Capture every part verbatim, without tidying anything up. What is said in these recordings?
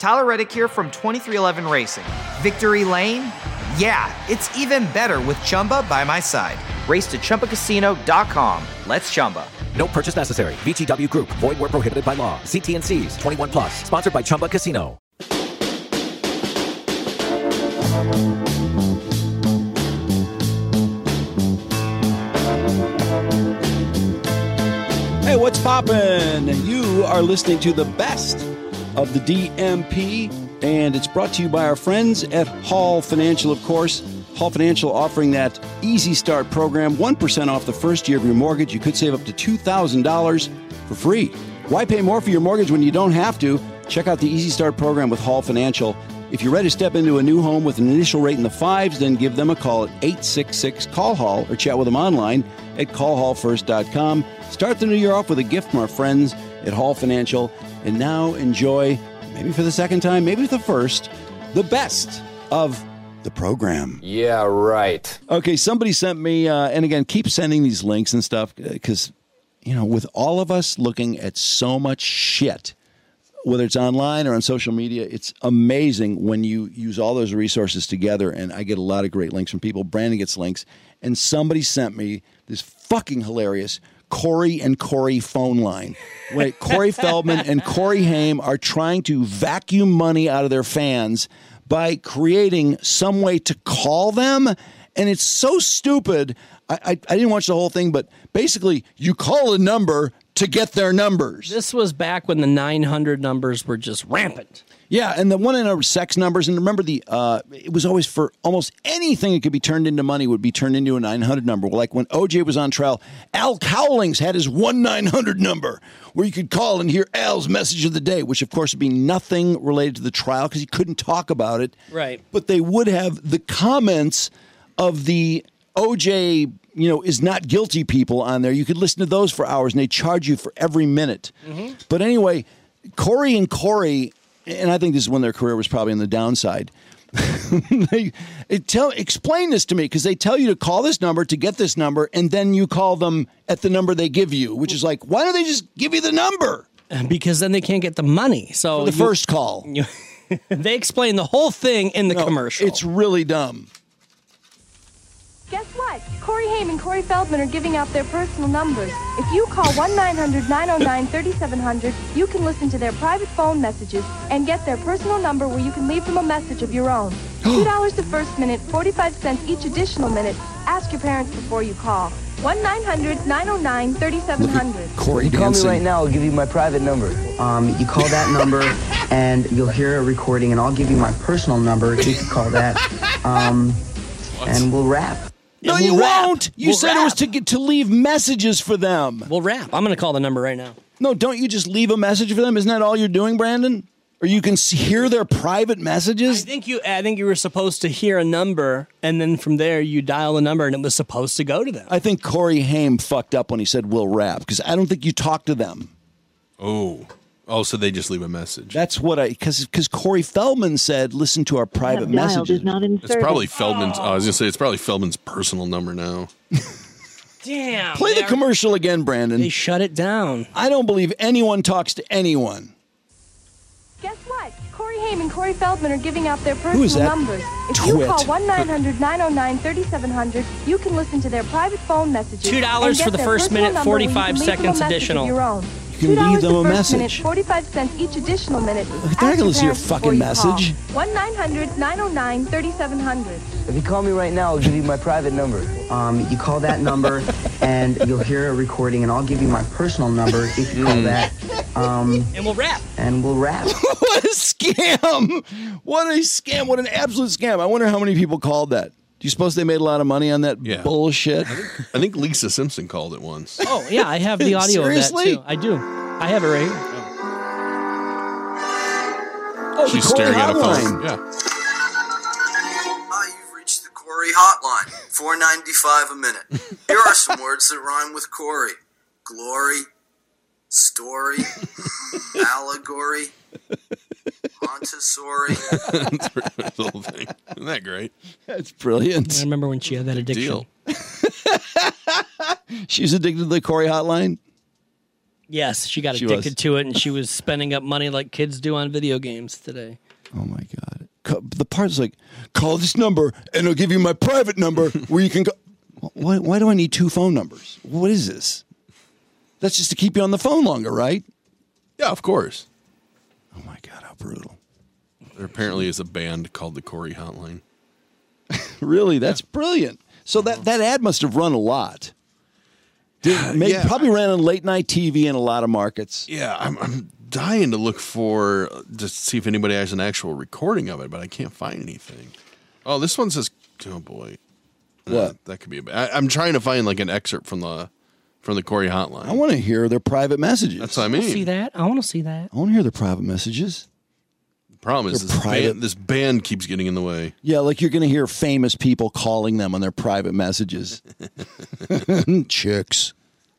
Tyler Reddick here from twenty-three eleven Racing. Victory Lane? Yeah, it's even better with Chumba by my side. Race to Chumba Casino dot com. Let's Chumba. No purchase necessary. V G W Group. Void where prohibited by law. See T and C's. twenty-one plus. Sponsored by Chumba Casino. Hey, what's poppin'? You are listening to the best of the D M P, and it's brought to you by our friends at Hall Financial, of course. Hall Financial offering that Easy Start program, one percent off the first year of your mortgage. You could save up to two thousand dollars for free. Why pay more for your mortgage when you don't have to? Check out the Easy Start program with Hall Financial. If you're ready to step into a new home with an initial rate in the fives, then give them a call at eight six six, call Hall or chat with them online at call hall first dot com. Start the new year off with a gift from our friends at Hall Financial. And now enjoy, maybe for the second time, maybe for the first, the best of the program. Yeah, right. Okay, somebody sent me, uh, and again, keep sending these links and stuff, because, you know, with all of us looking at so much shit, whether it's online or on social media, it's amazing when you use all those resources together, and I get a lot of great links from people. Brandon gets links, and somebody sent me this fucking hilarious Corey and Corey phone line. Wait, Corey Feldman and Corey Haim are trying to vacuum money out of their fans by creating some way to call them, and it's so stupid. I, I, I didn't watch the whole thing, but basically, you call a number to get their numbers. This was back when the nine hundred numbers were just rampant. Yeah, and the one in our sex numbers, and remember the, uh, it was always for almost anything that could be turned into money would be turned into a nine hundred number. Like when O J was on trial, Al Cowlings had his one nine hundred number where you could call and hear Al's message of the day, which of course would be nothing related to the trial because he couldn't talk about it. Right. But they would have the comments of the O J, you know, is not guilty people on there. You could listen to those for hours, and they charge you for every minute. Mm-hmm. But anyway, Corey and Corey, and I think this is when their career was probably on the downside. they it tell explain this to me, because they tell you to call this number to get this number, and then you call them at the number they give you, which is like, why don't they just give you the number? Because then they can't get the money. So for the you, first call. You, they explain the whole thing in the no, commercial. It's really dumb. Guess what? Corey Haim and Corey Feldman are giving out their personal numbers. If you call one nine hundred nine oh nine thirty-seven hundred, you can listen to their private phone messages and get their personal number where you can leave them a message of your own. two dollars the first minute, forty-five cents each additional minute. Ask your parents before you call. one nine hundred nine oh nine thirty-seven hundred. Corey you call dancing. me right now, I'll give you my private number. Um, you call that number, and you'll hear a recording, and I'll give you my personal number. You can call that, um, and we'll rap. No, we'll you rap. won't. You We'll said rap. it was to get to leave messages for them. We'll rap. I'm going to call the number right now. No, don't you just leave a message for them? Isn't that all you're doing, Brandon? Or you can see, hear their private messages? I think you. I think you were supposed to hear a number, and then from there you dial a number, and it was supposed to go to them. I think Corey Haim fucked up when he said we'll rap, because I don't think you talk to them. Oh. Oh, so they just leave a message. That's what I, because because Corey Feldman said, listen to our private messages. It's probably Feldman's, oh, I was going to say, it's probably Feldman's personal number now. Damn. Play the commercial again, Brandon. They shut it down. I don't believe anyone talks to anyone. Guess what? Corey Haim and Corey Feldman are giving out their Who is personal that? numbers. If Twit. you call one nine hundred nine oh nine thirty-seven hundred, you can listen to their private phone messages. two dollars and for get the their first personal minute, number where you forty-five can leave them a seconds message of additional. Your own. You can leave them a two dollars the first message. minute, forty-five cents each additional minute. They're not Ask gonna your listen to your parents fucking before you call. message. one nine hundred nine oh nine thirty-seven hundred. If you call me right now, I'll give you my private number. Um, you call that number, and you'll hear a recording, and I'll give you my personal number if you call that. Um, and we'll rap. And we'll rap. What a scam! What a scam! What an absolute scam! I wonder how many people called that. Do you suppose they made a lot of money on that Yeah. bullshit? I think, I think Lisa Simpson called it once. Oh, yeah, I have the audio Seriously? of that, too. I do. I have it right here. Oh, She's the Corey staring at a hotline. phone. Yeah. Hi, you've reached the Corey hotline. four ninety-five a minute. Here are some words that rhyme with Corey. Glory, story, allegory, Montessori. That's the whole thing. Isn't that great? That's brilliant. I remember when she had that addiction. Deal. She's addicted to the Corey hotline? Yes, she got She addicted was. to it, and she was spending up money like kids do on video games today. Oh my God. Co- The part's like, call this number and I'll give you my private number where you can go. Why, why do I need two phone numbers? What is this? That's just to keep you on the phone longer, right? Yeah, of course. Oh my God, how brutal. There apparently is a band called the Corey Hotline. Really? That's brilliant. So that, that ad must have run a lot. Did, maybe, Yeah. Probably ran on late night T V in a lot of markets. Yeah, I'm, I'm dying to look for, just see if anybody has an actual recording of it, but I can't find anything. Oh, this one says, oh boy. What? Uh, that could be a bad. I, I'm trying to find like an excerpt from the from the Corey Hotline. I want to hear their private messages. That's what I I want to see mean. that. I want to see that. I want to hear their private messages. The problem is They're this private. band, this band keeps getting in the way. Yeah, like you're going to hear famous people calling them on their private messages. Chicks.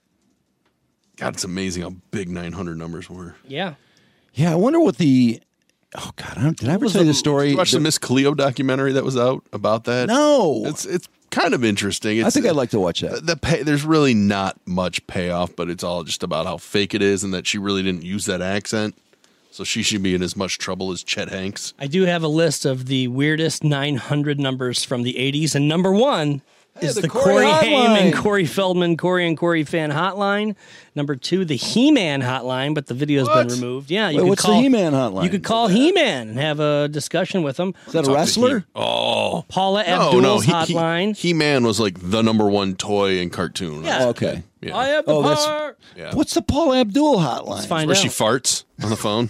God, it's amazing how big nine hundred numbers were. Yeah. Yeah, I wonder what the. Oh God, I don't, did I ever was tell you the- the story? Did you watch the that- Miss Cleo documentary that was out about that? No, It's it's kind of interesting. It's, I think I'd like to watch the, that. the pay. There's really not much payoff, but it's all just about how fake it is and that she really didn't use that accent. So she should be in as much trouble as Chet Hanks. I do have a list of the weirdest nine hundred numbers from the eighties, and number one Hey, is the the, Corey Corey Haim hotline. and Corey Feldman, Corey and Corey fan hotline. Number two, the He-Man hotline, but the video's What? been removed. Yeah, you Wait, could what's call, the He-Man hotline? You could call He-Man and have a discussion with him. Is that a Talk to wrestler? He- oh. Paula No, Abdul's no. He, hotline. He, Man was like the number one toy in cartoon. Yeah. Oh, okay. Yeah. I have the Oh, that's- power. Yeah. What's the Paul Abdul hotline? Let's find Where out. she farts on the phone.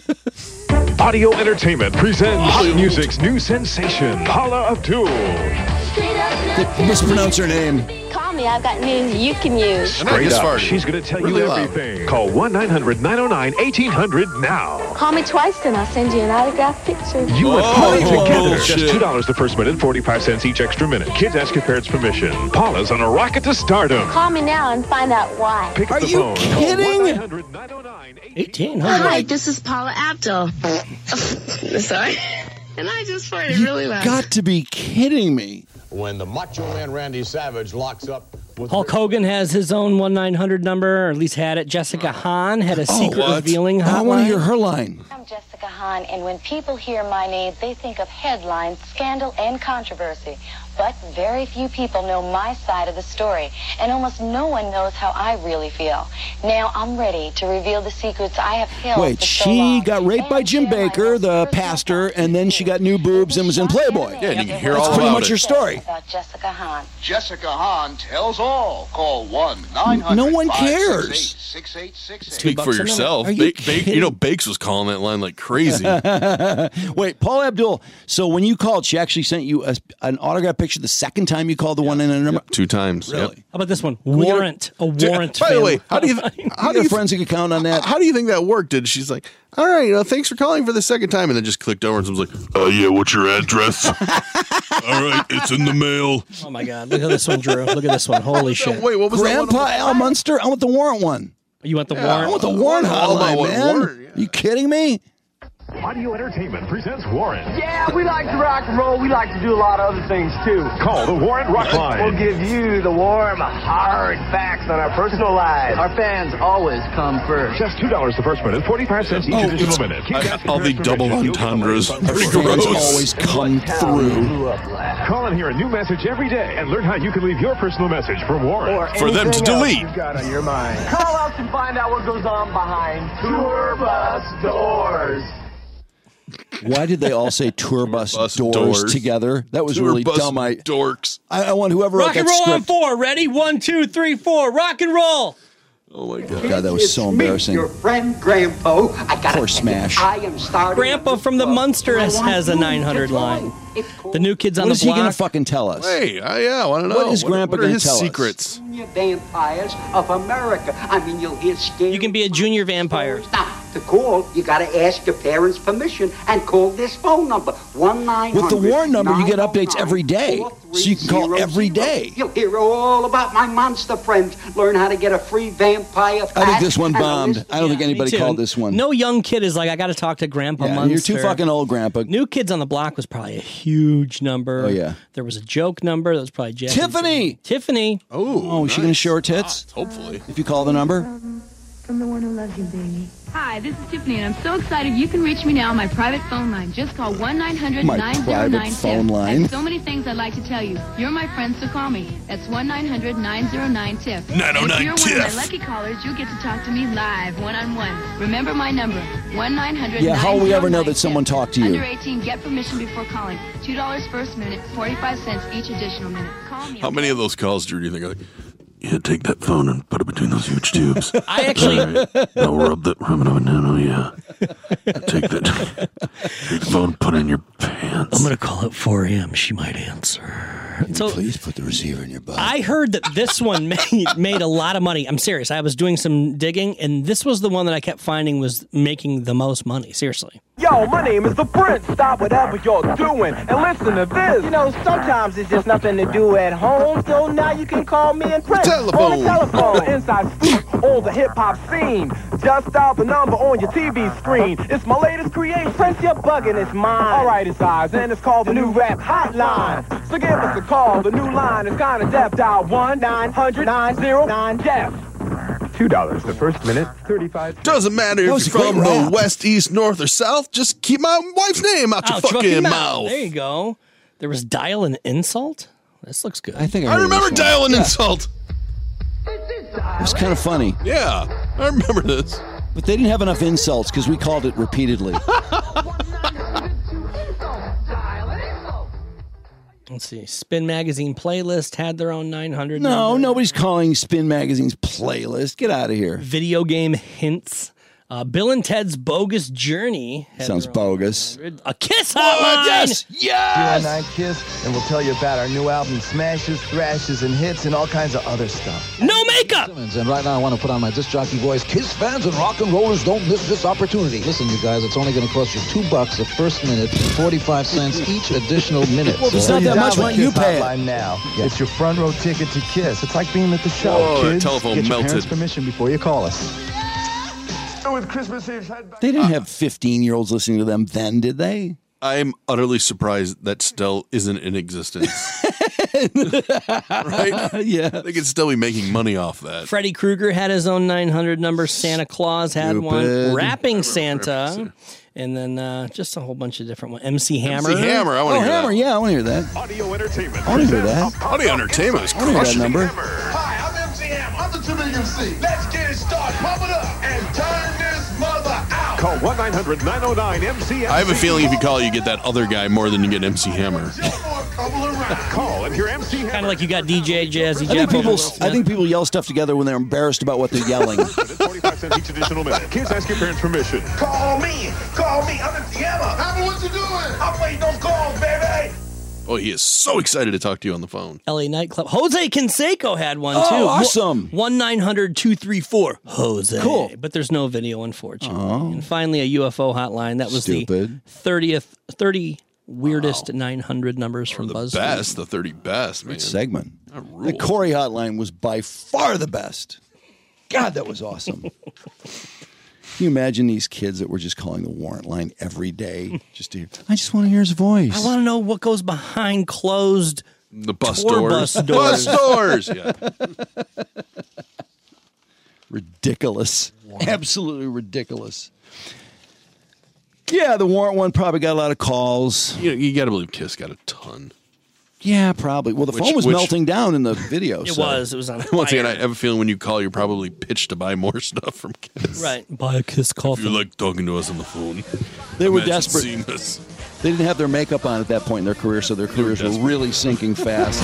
Audio Entertainment presents Pop Music's new sensation, Paula Abdul. Did mispronounce her name. Call me, I've got news you can use. And I Straight just up, farted. she's going to tell Really you loud. everything. Call one nine hundred nine oh nine eighteen hundred now. Call me twice and I'll send you an autographed picture. You and Paula Oh, together. bullshit. Just two dollars the first minute, forty-five cents each extra minute. Kids ask your parents' permission. Paula's on a rocket to stardom. Call me now and find out why. Pick up Are the you phone. kidding? Call one nine hundred nine oh nine eighteen Hi, hundred. this is Paula Abdul. Sorry. And I just farted You really loud. got to be kidding me. When the Macho Man Randy Savage locks up with Hulk Hogan has his own one nine hundred number, or at least had it. Jessica Hahn had a secret what? revealing hotline. I want to hear her line. I'm Jessica Hahn, and when people hear my name, they think of headlines, scandal, and controversy. But very few people know my side of the story, and almost no one knows how I really feel. Now I'm ready to reveal the secrets I have held Wait, for so she long, got raped by and Jim share my Baker, most the personal pastor, thoughts and then with she you. got new boobs and was in Playboy. Yeah, and you can hear That's all pretty about much it. her story. About Jessica Hahn. Jessica Hahn tells all. Call one nine hundred No one cares. six eight six eight. Speak for bucks a minute. yourself. Are you Ba- Ba- you kidding? know, Bakes was calling that line like crazy. Wait, Paul Abdul. So when you called, she actually sent you a, an autograph picture the second time you called the one in a number. Two times. Yep. Really? How about this one? we get a- Warrant. A Dude, warrant. By the fan way, how do you hotline. how How do you a forensic account on that? how do you think that worked? Did she's like, all right, uh, thanks for calling for the second time, and then just clicked over and was like, oh yeah, what's your address? All right, it's in the mail. Oh my God! Look at this one, Drew. Look at this one. Holy shit! Wait, what was Grandpa that Al Munster? I want the warrant one. You want the Yeah, I warrant? want the warrant All about hotline, what man. warrant, yeah. You kidding me? Audio Entertainment presents Warren. Yeah, we like to rock and roll. We like to do a lot of other things, too. Call the Warren Rock We'll Line. give you the warm, hard facts on our personal lives. Our fans always come first. Just two dollars the first minute, forty-five cents each Oh, additional it's- minute. Kids I- ask your all the parents' double permission. entendres. You'll Our come fans first. always come through. Blew up last. Call and hear a new message every day and learn how you can leave your personal message from Warren. Or For them to anything else delete. you've got on your mind. Call us and find out what goes on behind tour bus doors. Why did they all say tour bus, bus doors, doors. together? That was Tour really bus dumb. I, dorks. I, I want whoever wrote Rock and that roll script. on four. Ready? One, two, three, four. Rock and roll. Oh my god. God, that was so embarrassing. Your friend Grandpa. I got Poor Smash. I am starting. Grandpa from the Munster has, has a nine hundred line. The new kids on What the is he going to block. fucking tell us? Hey, I, yeah, I want to know. What is Grandpa what are gonna his tell us? secrets? Junior vampires of America. I mean, you'll hear scary. You can be a junior vampire. Now, to call, you got to ask your parents' permission and call this phone number one nine hundred. With the Warren number, you get updates every day, so you can call every day. You'll hear all about my monster friends. Learn how to get a free vampire I think pass this one and a bombed. list- I don't think Yeah, me anybody too. called this one. No young kid is like, I got to talk to Grandpa Yeah, Munster. you're too fucking old, Grandpa. New Kids on the Block was probably a huge number. Oh, yeah. There was a joke number that was probably Jack. Tiffany! Tiffany. Oh, Oh, is she going to show her tits? Hopefully. If you call the number? from the one who loves you, baby. Hi, this is Tiffany, and I'm so excited you can reach me now on my private phone line. Just call one nine hundred nine oh nine T I F. I have so many things I'd like to tell you. You're my friend, so call me. That's one nine hundred nine oh nine T I F. nine oh nine If T I F. you're one of my lucky callers, you'll get to talk to me live, one-on-one. Remember my number, one nine hundred nine oh nine T I F. Yeah, how will we ever know that someone talked to you? Under eighteen, get permission before calling. two dollars first minute, forty-five cents each additional minute. Call me. How many of those calls, Drew, do you think are like, yeah, take that phone and put it between those huge tubes. I actually... All right. Now rub that, rub it on nano, yeah. Take that, take the phone, put it in your pants. I'm going to call at four a.m. She might answer. So, please put the receiver in your butt. I heard that this one made, made a lot of money. I'm serious. I was doing some digging, and this was the one that I kept finding was making the most money. Seriously. Yo, my name is the Prince. Stop whatever you're doing and listen to this. You know, sometimes it's just nothing to do at home, so now you can call me and Prince. Telephone. On the telephone. The inside scoop on the hip-hop scene. Just dial the number on your T V screen. It's my latest creation. Prince, you're bugging, it's mine. All right, it's ours, and it's called the New Rap Hotline. So give us a call. The new line is kind of deaf. Dial one nine hundred nine oh nine Deaf. Two dollars the first minute, thirty-five. Doesn't matter if you're from the west, east, north, or south. Just keep my wife's name out your Ouch, fucking mouth. mouth. There you go. There was dial an insult. This looks good. I think I, I heard remember this one. dial an Yeah. insult. It was kind of funny. Yeah, I remember this. But they didn't have enough insults because we called it repeatedly. Let's see. Spin Magazine playlist had their own nine hundred. No, number. nobody's calling Spin Magazine's playlist. Get out of here. Video game hints. Uh, Bill and Ted's Bogus Journey. had Sounds their own bogus. nine hundred. A Kiss hotline. Yes, yes. Q and Kiss, and we'll tell you about our new album, smashes, thrashes, and hits, and all kinds of other stuff. No makeup. And right now I want to put on my disc jockey voice. Kiss fans and rock and rollers, don't miss this opportunity. Listen, you guys, it's only going to cost you two bucks the first minute, forty-five cents each additional minute. Well, if it's not that much, why don't you pay it? Now. It's your front row ticket to Kiss. It's like being at the show. Whoa, that Kids, telephone get your melted. parents' permission before you call us. With Christmas Eve, They didn't have fifteen-year-olds listening to them then, did they? I'm utterly surprised that still isn't in existence. Right? Yeah. They could still be making money off that. Freddy Krueger had his own nine hundred number. Santa Claus had one. Stupid. Rapping Santa. And then uh, just a whole bunch of different ones. M C Hammer. M C Hammer, I want Oh, to hear Hammer, that. yeah, I want to hear that. Audio Entertainment. I want to hear that. Audio Entertainment is I want to hear that crushing number. Hi, I'm M C Hammer. I'm the Triple M C. Let's get it started. Pump it up and turn this mother out. Call one nine hundred nine oh nine M C. I have a feeling if you call, you get that other guy more than you get M C Hammer. Call and hear M C Hammer. Kind of like you got D J Jazzy I think, Jeff. people, over I think people yell stuff together when they're embarrassed about what they're yelling. forty-five cents each additional minute. Kids, ask your parents' permission. Call me. Call me. I'm M C Hammer. Hammer, what you doing? I'm waiting those calls, baby. Oh, he is so excited to talk to you on the phone. L A Nightclub. Jose Canseco had one, Oh, too. awesome. one nine hundred two three four Jose. Cool. But there's no video, unfortunately. Oh. And finally, a U F O hotline. That was Stupid. the thirtieth, thirty weirdest nine hundred numbers from The BuzzFeed. best, the thirty best, man. Great segment. That The rules. Corey hotline was by far the best. God, that was awesome. Can you imagine these kids that were just calling the warrant line every day just to hear, I just want to hear his voice. I want to know what goes behind closed The bus tour doors. bus doors. Bus doors. Yeah. Ridiculous. Absolutely ridiculous. Yeah, the warrant one probably got a lot of calls. You, you got to believe Kiss got a ton. Yeah, probably. Well, the Which- phone was which- melting down in the video. It so. was. It was on Once again, I fire. have a feeling when you call, you're probably pitched to buy more stuff from Kiss. Right. Buy a Kiss If coffee. you like talking to us on the phone. They were Imagine desperate. seeing us. They didn't have their makeup on at that point in their career, so their careers were desperate. really sinking fast.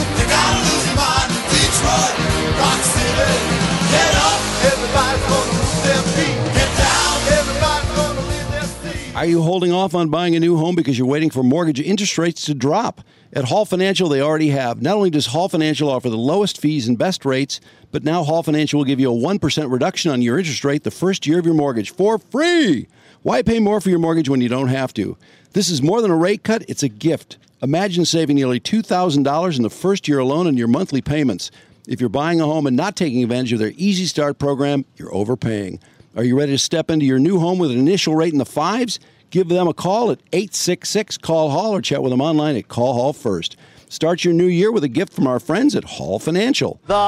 Are you holding off on buying a new home because you're waiting for mortgage interest rates to drop? At Hall Financial, they already have. Not only does Hall Financial offer the lowest fees and best rates, but now Hall Financial will give you a one percent reduction on your interest rate the first year of your mortgage for free. Why pay more for your mortgage when you don't have to? This is more than a rate cut, it's a gift. Imagine saving nearly two thousand dollars in the first year alone on your monthly payments. If you're buying a home and not taking advantage of their Easy Start program, you're overpaying. Are you ready to step into your new home with an initial rate in the fives? Give them a call at eight six six, call Hall or chat with them online at Call Hall First. Start your new year with a gift from our friends at Hall Financial. The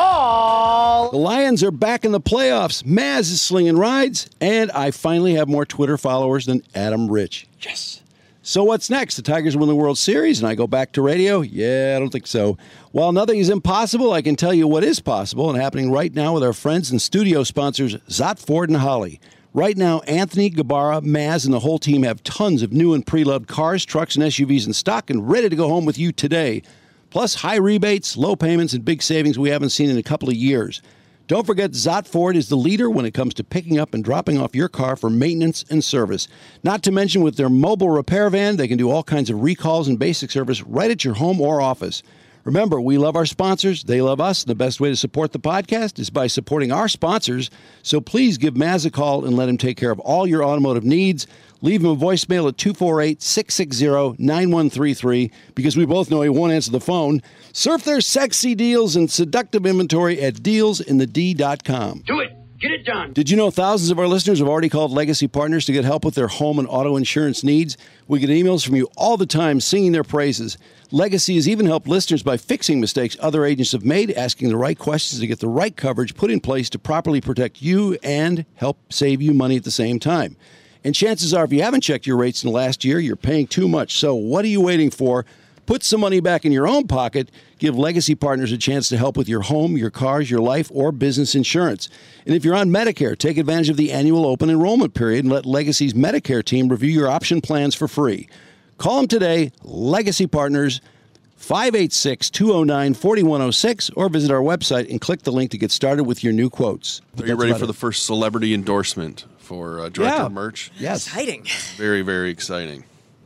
Hall! The Lions are back in the playoffs. Maz is slinging rides, and I finally have more Twitter followers than Adam Rich. Yes. So what's next? The Tigers win the World Series, and I go back to radio? Yeah, I don't think so. While nothing is impossible, I can tell you what is possible and happening right now with our friends and studio sponsors, Zott Ford and Holly. Right now, Anthony, Gabara, Maz, and the whole team have tons of new and pre-loved cars, trucks, and S U Vs in stock and ready to go home with you today. Plus, high rebates, low payments, and big savings we haven't seen in a couple of years. Don't forget, Zott Ford is the leader when it comes to picking up and dropping off your car for maintenance and service. Not to mention, with their mobile repair van, they can do all kinds of recalls and basic service right at your home or office. Remember, we love our sponsors. They love us. And the best way to support the podcast is by supporting our sponsors. So please give Maz a call and let him take care of all your automotive needs. Leave him a voicemail at two four eight, six six zero, nine one three three because we both know he won't answer the phone. Surf their sexy deals and seductive inventory at deals in the d dot com. Do it. Get it done. Did you know thousands of our listeners have already called Legacy Partners to get help with their home and auto insurance needs? We get emails from you all the time singing their praises. Legacy has even helped listeners by fixing mistakes other agents have made, asking the right questions to get the right coverage put in place to properly protect you and help save you money at the same time. And chances are, if you haven't checked your rates in the last year, you're paying too much. So what are you waiting for? Put some money back in your own pocket. Give Legacy Partners a chance to help with your home, your cars, your life, or business insurance. And if you're on Medicare, take advantage of the annual open enrollment period and let Legacy's Medicare team review your option plans for free. Call them today, Legacy Partners, five eight six, two oh nine, four one oh six, or visit our website and click the link to get started with your new quotes. Are you ready for the first celebrity endorsement for uh, Director Yeah. of Merch? Yes. Exciting. Very, very exciting.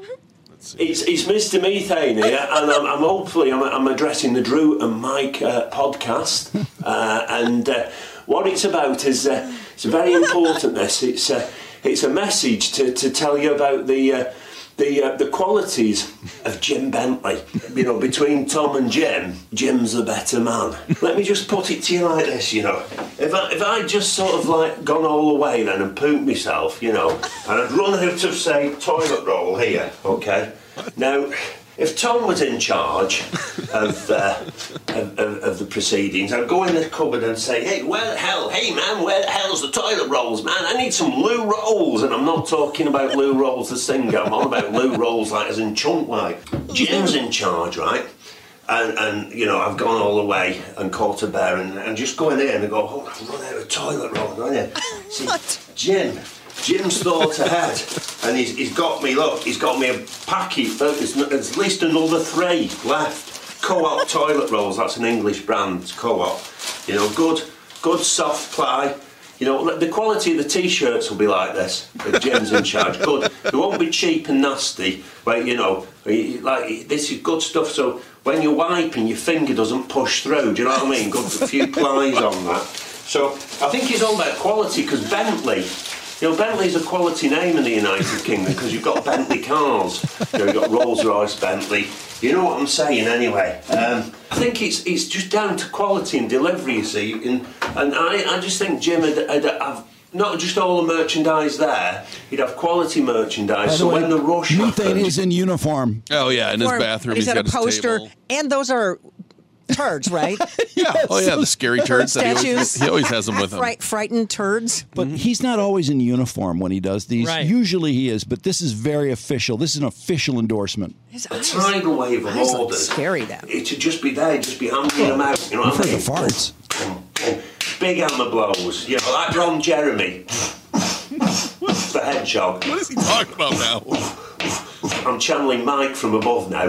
It's, it's Mister Methane here, and I'm, I'm hopefully I'm, I'm addressing the Drew and Mike uh, podcast, uh, and uh, what it's about is uh, it's very important. This it's uh, it's a message to, to tell you about the uh, the uh, the qualities of Jim Bentley. You know, between Tom and Jim, Jim's the better man. Let me just put it to you like this. You know, if I if I just sort of like gone all the way then and pooped myself, you know, and I'd run out of say toilet roll here, okay. Now, if Tom was in charge of, uh, of, of of the proceedings, I'd go in the cupboard and say, "Hey, where the hell? Hey, man, where the hell's the toilet rolls, man? I need some loo rolls." And I'm not talking about Lou Rolls the singer. I'm on about loo rolls like as in chunk like. Jim's in charge, right? And, and you know, I've gone all the way and caught a bear and, and just go in there and go, "Oh, I've run out of toilet roll." Go in there. See, Jim. Jim's thought ahead, and he's, he's got me, look, he's got me a packet, there's, there's at least another three left. Co-op toilet rolls, that's an English brand, it's Co-op. You know, good, good soft ply. You know, the quality of the T-shirts will be like this, if Jim's in charge. Good, they won't be cheap and nasty, but you know, like, this is good stuff, so when you're wiping, your finger doesn't push through, do you know what I mean? Good, a few plies on that. So, I think he's all about quality, because Bentley, you know, Bentley's a quality name in the United Kingdom because you've got Bentley cars. You know, you've got Rolls-Royce, Bentley. You know what I'm saying, anyway. Um, I think it's it's just down to quality and delivery, you see. And, and I, I just think Jim would have not just all the merchandise there, he'd have quality merchandise. By So the way, when the rush Methane happened, is in uniform. Oh, yeah, in his Or bathroom, he's he's got got a his poster, table. and those are turds, right? Yeah. Oh, yeah, the scary turds. That he, always, Statues. he always has them with him. Fright, frightened turds. But he's not always in uniform when he does these. Right. Usually he is, but this is very official. This is an official endorsement. His a eyes, tidal wave of eyes look orders. scary, then. It should just be there, just be handing them out. You know You've what I heard mean? the farts. Big hammer blows, you know, like Ron Jeremy. The hedgehog. What is he talking about now? I'm channeling Mike from above now.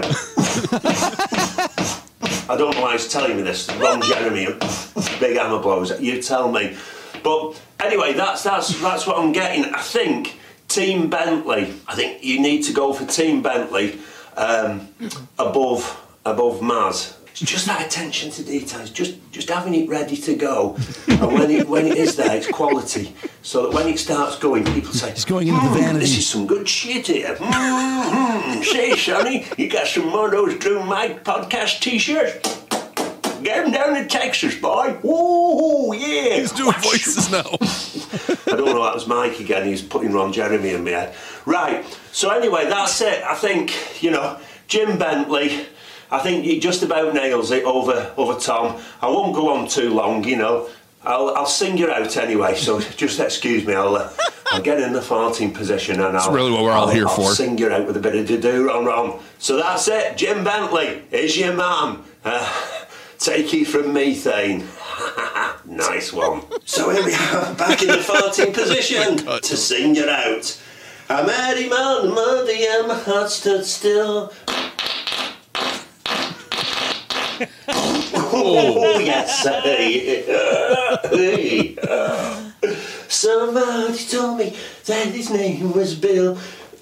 I don't know why he's telling me this. Ron Jeremy, big hammer blows. You tell me. But anyway, that's that's that's what I'm getting. I think Team Bentley. I think you need to go for Team Bentley um, above above Maz. It's just that attention to details, just just having it ready to go, and when it when it is there, it's quality. So that when it starts going, people say, He's going into the "Hmm, vanity." This is some good shit here. Mm-hmm. Say, Sonny, you got some more of those Drew Mike podcast T-shirts? Get them down to Texas, boy. Ooh, yeah. He's doing voices now. I don't know, that was Mike again. He's putting Ron Jeremy in my head. Right, so anyway, that's it. I think, you know, Jim Bentley, I think he just about nails it over over Tom. I won't go on too long, you know. I'll I'll sing you out anyway. So just excuse me. I'll uh, I'll get in the farting position and That's I'll really what we're all I'll, here I'll for. sing you out with a bit of do ron ron. So that's it. Jim Bentley is your man. Uh, take it from Methane. Nice one. So here we are, back in the farting position to sing you out. I'm Eddie Man, Monday, and my heart stood still. Oh, yes, hey, hey. Somebody told me that his name was Bill.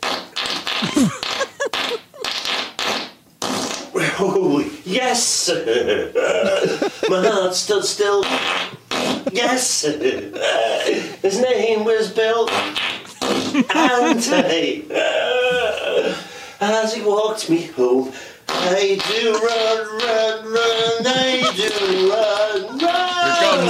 Oh, yes, my heart stood still. Yes, his name was Bill. And hey, as he walked me home, I do run, run, run, I do run, run.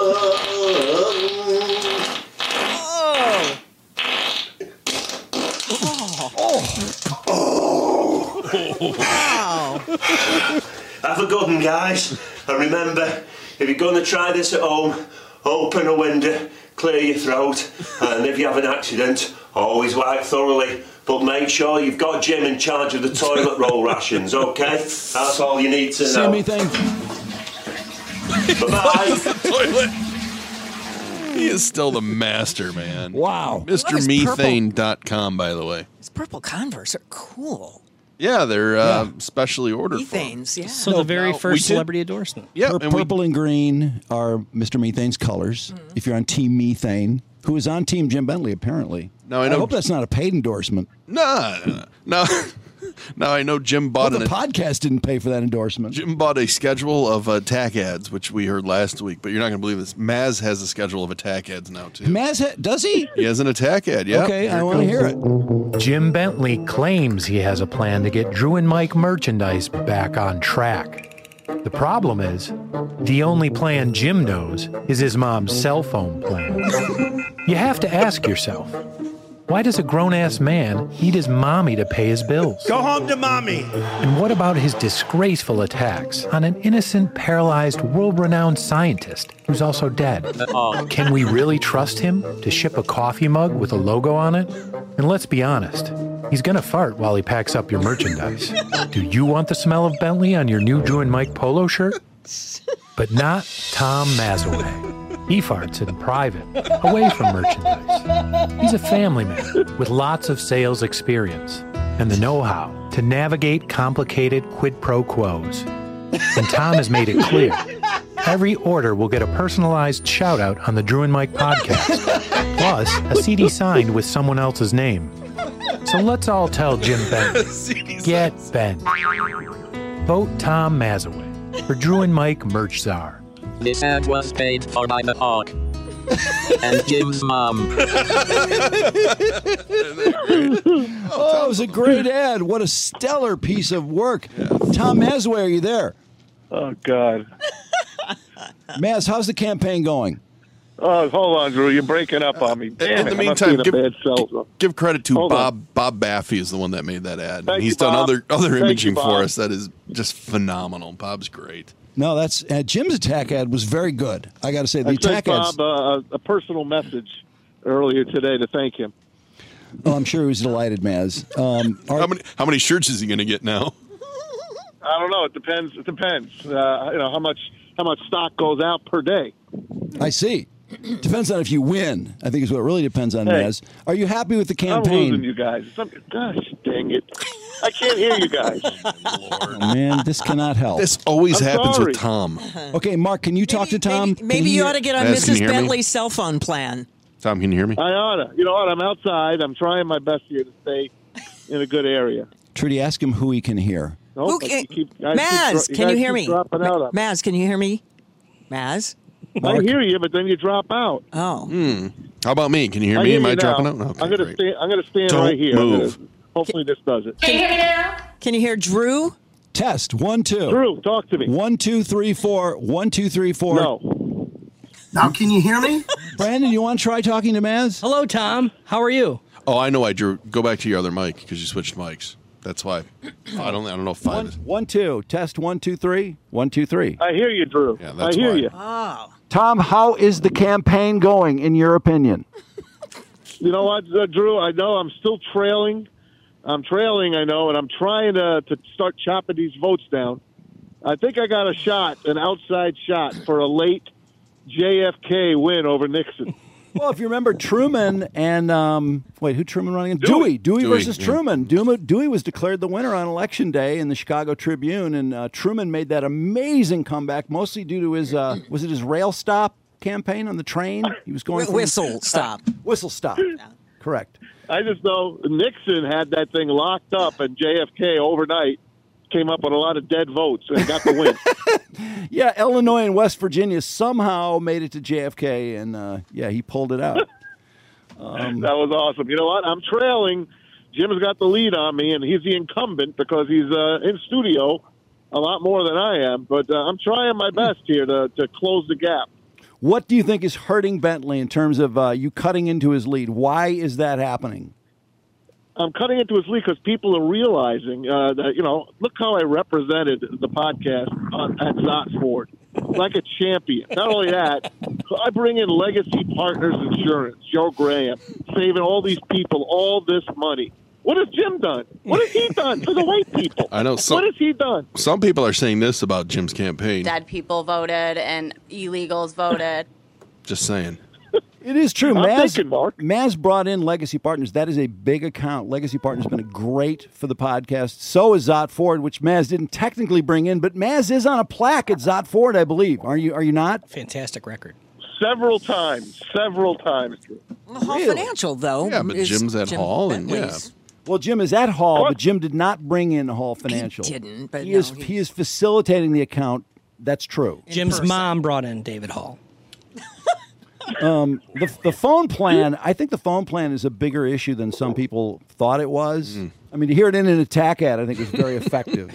Oh. Oh. Wow. Have a good one, guys. And remember, if you're going to try this at home, open a window, clear your throat, and if you have an accident, always wipe thoroughly. But make sure you've got Jim in charge of the toilet roll rations, okay? That's all you need to know. Sammy, thank you. Bye-bye. He is still the master, man. Wow. Mister Methane dot com, by the way. These purple Converse are cool. Yeah, they're uh, yeah. specially ordered. Methanes, yeah. So the very no, first celebrity endorsement. Yeah, Pur- purple we, and green are Mister Methane's colors. Mm-hmm. If you're on Team Methane, who is on Team Jim Bentley, apparently. Now, I, know, I hope that's not a paid endorsement. No, no, no. Now I know Jim bought well, an, the podcast didn't pay for that endorsement. Jim bought a schedule of uh, tack ads, which we heard last week, but you're not going to believe this. Maz has a schedule of attack ads now too. Maz ha- does he? He has an attack ad. Yeah. Okay, I want to hear it. Jim Bentley claims he has a plan to get Drew and Mike merchandise back on track. The problem is, the only plan Jim knows is his mom's cell phone plan. You have to ask yourself, why does a grown-ass man need his mommy to pay his bills? Go home to mommy! And what about his disgraceful attacks on an innocent, paralyzed, world-renowned scientist who's also dead? Can we really trust him to ship a coffee mug with a logo on it? And let's be honest, he's gonna fart while he packs up your merchandise. Do you want the smell of Bentley on your new Drew and Mike polo shirt? But not Tom Mazaway. He farts in private, away from merchandise. He's a family man with lots of sales experience and the know-how to navigate complicated quid pro quos. And Tom has made it clear, every order will get a personalized shout-out on the Drew and Mike podcast, plus a C D signed with someone else's name. So let's all tell Jim Bentley, get bent. Vote Tom Mazaway for Drew and Mike Merch Czar. This ad was paid for by the Hawk and Jim's mom. Oh, it was a great ad. What a stellar piece of work. Tom Mazaway, are you there? Oh, God. Maz, how's the campaign going? Oh, hold on, Drew. You're breaking up on me. Damn In the it, meantime, give, give, give credit to Hold Bob. on. Bob Baffy is the one that made that ad. Thank He's you, done Bob. other other Thank imaging you, Bob. for us that is just phenomenal. Bob's great. No, that's uh, Jim's attack ad was very good. I got to say, the I attack sent ads. Bob uh, a personal message earlier today to thank him. Oh, I'm sure he was delighted, Maz. Um, how many how many shirts is he going to get now? I don't know. It depends. It depends. Uh, you know how much how much stock goes out per day. I see. Depends on if you win. I think is what it really depends on, Hey. Maz. Are you happy with the I'm campaign? losing you guys. Some, gosh, dang it! I can't hear you guys. Oh, man, this cannot help. This always I'm happens sorry. with Tom. Okay, Mark, can you talk to Tom? Can Maybe he you hear- ought to get on Maz, can Missus you hear me? Bentley's cell phone plan. Tom, can you hear me? I oughta. You know what? I'm outside. I'm trying my best here to stay in a good area. Trudy, ask him who he can hear. Nope, Who but can- you keep- guys keep Maz, dro- can you guys hear keep me? dropping out on me. Maz, can you hear me? Maz? I hear you, but then you drop out. Oh. Hmm. How about me? Can you hear I me? hear Am you I now. dropping out? Okay, I'm gonna great. stand. I'm gonna stand Don't right here. I'm move. gonna- hopefully, this does it. Can you hear me now? Can you hear Drew? Test one two. Drew, talk to me. One two three four. One two three four. No. Now, can you hear me? Brandon, you want to try talking to Maz? Hello, Tom. How are you? Oh, I know. I drew. Go back to your other mic because you switched mics. That's why I don't I don't know if five One, is. one, two. Test one, two, three. One, two, three. I hear you, Drew. Yeah, I that's hear why. you. Oh. Tom, how is the campaign going, in your opinion? You know what, uh, Drew? I know I'm still trailing. I'm trailing, I know, and I'm trying to, to start chopping these votes down. I think I got a shot, an outside shot, for a late J F K win over Nixon. Well, if you remember Truman and, um, wait, who Truman running against? Dewey. Dewey, Dewey, versus yeah. Truman. Dewey, Dewey was declared the winner on Election Day in the Chicago Tribune, and uh, Truman made that amazing comeback, mostly due to his, uh, was it his rail stop campaign on the train? He was going Wh- from- whistle stop. Whistle stop. Correct. I just know Nixon had that thing locked up, and J F K overnight came up with a lot of dead votes and got the win. Yeah, Illinois and West Virginia somehow made it to J F K, and uh, yeah, he pulled it out. Um, that was awesome. You know what? I'm trailing. Jim's got the lead on me, and he's the incumbent because he's uh, in studio a lot more than I am. But uh, I'm trying my best here to, to close the gap. What do you think is hurting Bentley in terms of uh, you cutting into his lead? Why is that happening? I'm cutting into his lead because people are realizing uh, that, you know, look how I represented the podcast on, at Zot Ford, like a champion. Not only that, I bring in Legacy Partners Insurance, Joe Graham, saving all these people all this money. What has Jim done? What has he done for the white people? I know some, what has he done? Some people are saying this about Jim's campaign. Dead people voted and illegals voted. Just saying. It is true. I'm Maz, thinking, Mark. Maz brought in Legacy Partners. That is a big account. Legacy Partners has been a great for the podcast. So is Zot Ford, which Maz didn't technically bring in, but Maz is on a plaque at Zot Ford, I believe. Are you? Are you not? Fantastic record. Several times. Several times. Well, Hall Financial, though. Yeah, but is Jim's at Jim Hall, and yeah. Bentley's. Well, Jim is at Hall, but Jim did not bring in Hall Financial. He didn't, but he no, is he's- he is facilitating the account. That's true. Jim's person. mom brought in David Hall. Um, the the phone plan, I think the phone plan is a bigger issue than some people thought it was. Mm. I mean, to hear it in an attack ad, I think was very effective.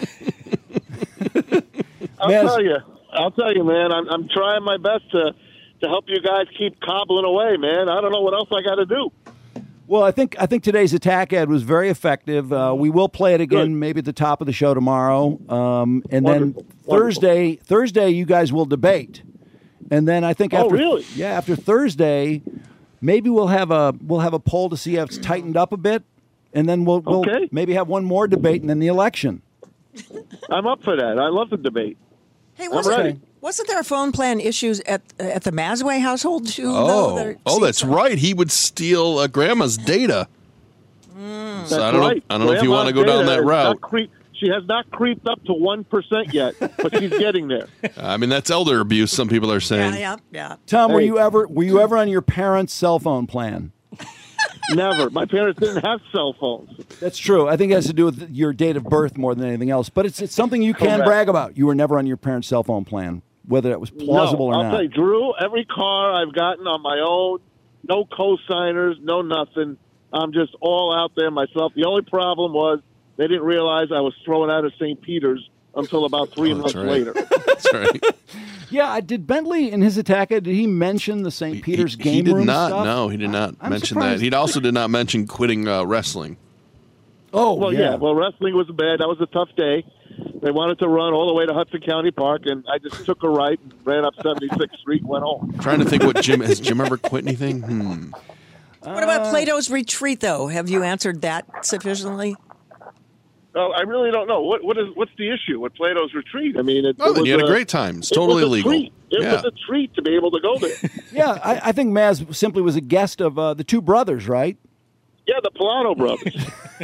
I'll Maz- tell you. I'll tell you, man. I'm, I'm trying my best to, to help you guys keep cobbling away, man. I don't know what else I got to do. Well, I think I think today's attack ad was very effective. Uh, we will play it again, Good. maybe at the top of the show tomorrow, um, and Wonderful. then Thursday. Thursday, you guys will debate, and then I think Oh, after really? yeah, after Thursday, maybe we'll have a we'll have a poll to see if it's tightened up a bit, and then we'll, we'll Okay. maybe have one more debate, and then the election. I'm up for that. I love the debate. Hey, I'm wasn't, ready. wasn't there phone plan issues at at the Mazway household too? though? Oh, There oh, seems that's to- right. He would steal uh, Grandma's data. That's So I don't right. know. I don't know if you want to go down Grandma's that data is route. not creep- she has not creeped up to one percent yet, but she's getting there. I mean, that's elder abuse. Some people are saying. Yeah, yeah, yeah. Tom, were Hey. you ever were you ever on your parents' cell phone plan? Never. My parents didn't have cell phones. That's true. I think it has to do with your date of birth more than anything else. But it's it's something you can Correct. brag about. You were never on your parents' cell phone plan, whether that was plausible no, or I'll not. tell you, Drew, every car I've gotten on my own, no co-signers, no nothing. I'm just all out there myself. The only problem was they didn't realize I was thrown out of Saint Peter's until about three Oh, that's months right. later. That's right. Yeah, I- did Bentley in his attack? Did he mention the Saint Peter's he, game he did room not. stuff? No, he did not I'm mention surprised. that. He also did not mention quitting uh, wrestling. Oh, Well, yeah. Well, wrestling was bad. That was a tough day. They wanted to run all the way to Hudson County Park, and I just took a right and ran up seventy-sixth Street and went home. Trying to think what Jim has. Jim ever quit anything? Hmm. What about Plato's Retreat, though? Have you answered that sufficiently? Oh, I really don't know. What what is what's the issue with Plato's Retreat? I mean, it, Oh, it then was you had a a great time. It's it totally was a legal. treat. It Yeah. was a treat to be able to go there. Yeah, I, I think Maz simply was a guest of uh, the two brothers, right? Yeah, the Pilato brothers.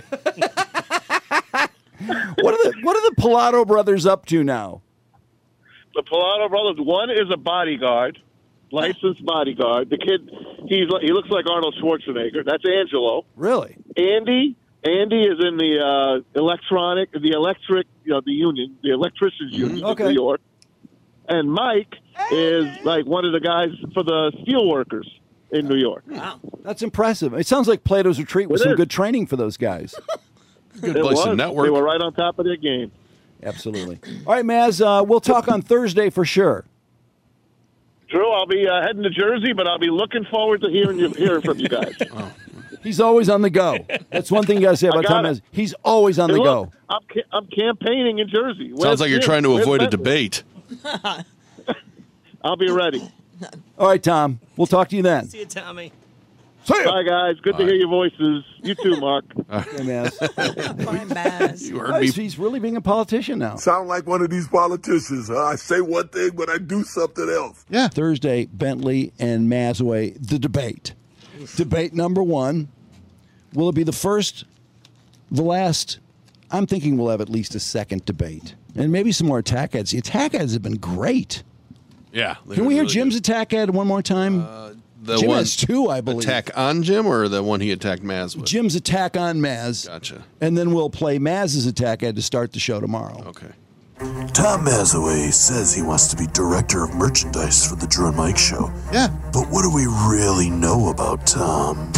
What are the What are the Pilato brothers up to now? The Pilato brothers. One is a bodyguard, licensed bodyguard. The kid, he's like- he looks like Arnold Schwarzenegger. That's Angelo. Really? Andy, Andy is in the uh, electronic, the electric, you know, the union, the electricians union Okay. in New York. And Mike is like one of the guys for the steel workers in New York. Wow. That's impressive. It sounds like Plato's Retreat was It some is. good training for those guys. Good It place was. to network. They were right on top of their game. Absolutely. All right, Maz, uh, we'll talk on Thursday for sure. Drew, I'll be uh, heading to Jersey, but I'll be looking forward to hearing you, hearing from you guys. Oh. He's always on the go. That's one thing you got to say about Tom Mazawey. He's always on Hey, the look, go. I'm, ca- I'm campaigning in Jersey. Where's Sounds like you're Jim? trying to Where's avoid a Bentley? debate. I'll be ready. All right, Tom. We'll talk to you then. See you, Tommy. Bye, guys. Good to hear your voices. You too, Mark. Hey, Maz. Bye, Maz. You heard Oh, me. he's, he's really being a politician now. Sound like one of these politicians. Huh? I say one thing, but I do something else. Yeah. Thursday, Bentley and Mazawey, the debate. Debate number one. Will it be the first, the last? I'm thinking we'll have at least a second debate. And maybe some more attack ads. The attack ads have been great. Yeah. Can we hear Jim's attack ad one more time? Uh, the Jim one has two, I believe. Attack on Jim or the one he attacked Maz with? Jim's attack on Maz. Gotcha. And then we'll play Maz's attack ad to start the show tomorrow. Okay. Tom Mazawey says he wants to be director of merchandise for the Drew and Mike Show. Yeah. But what do we really know about Tom?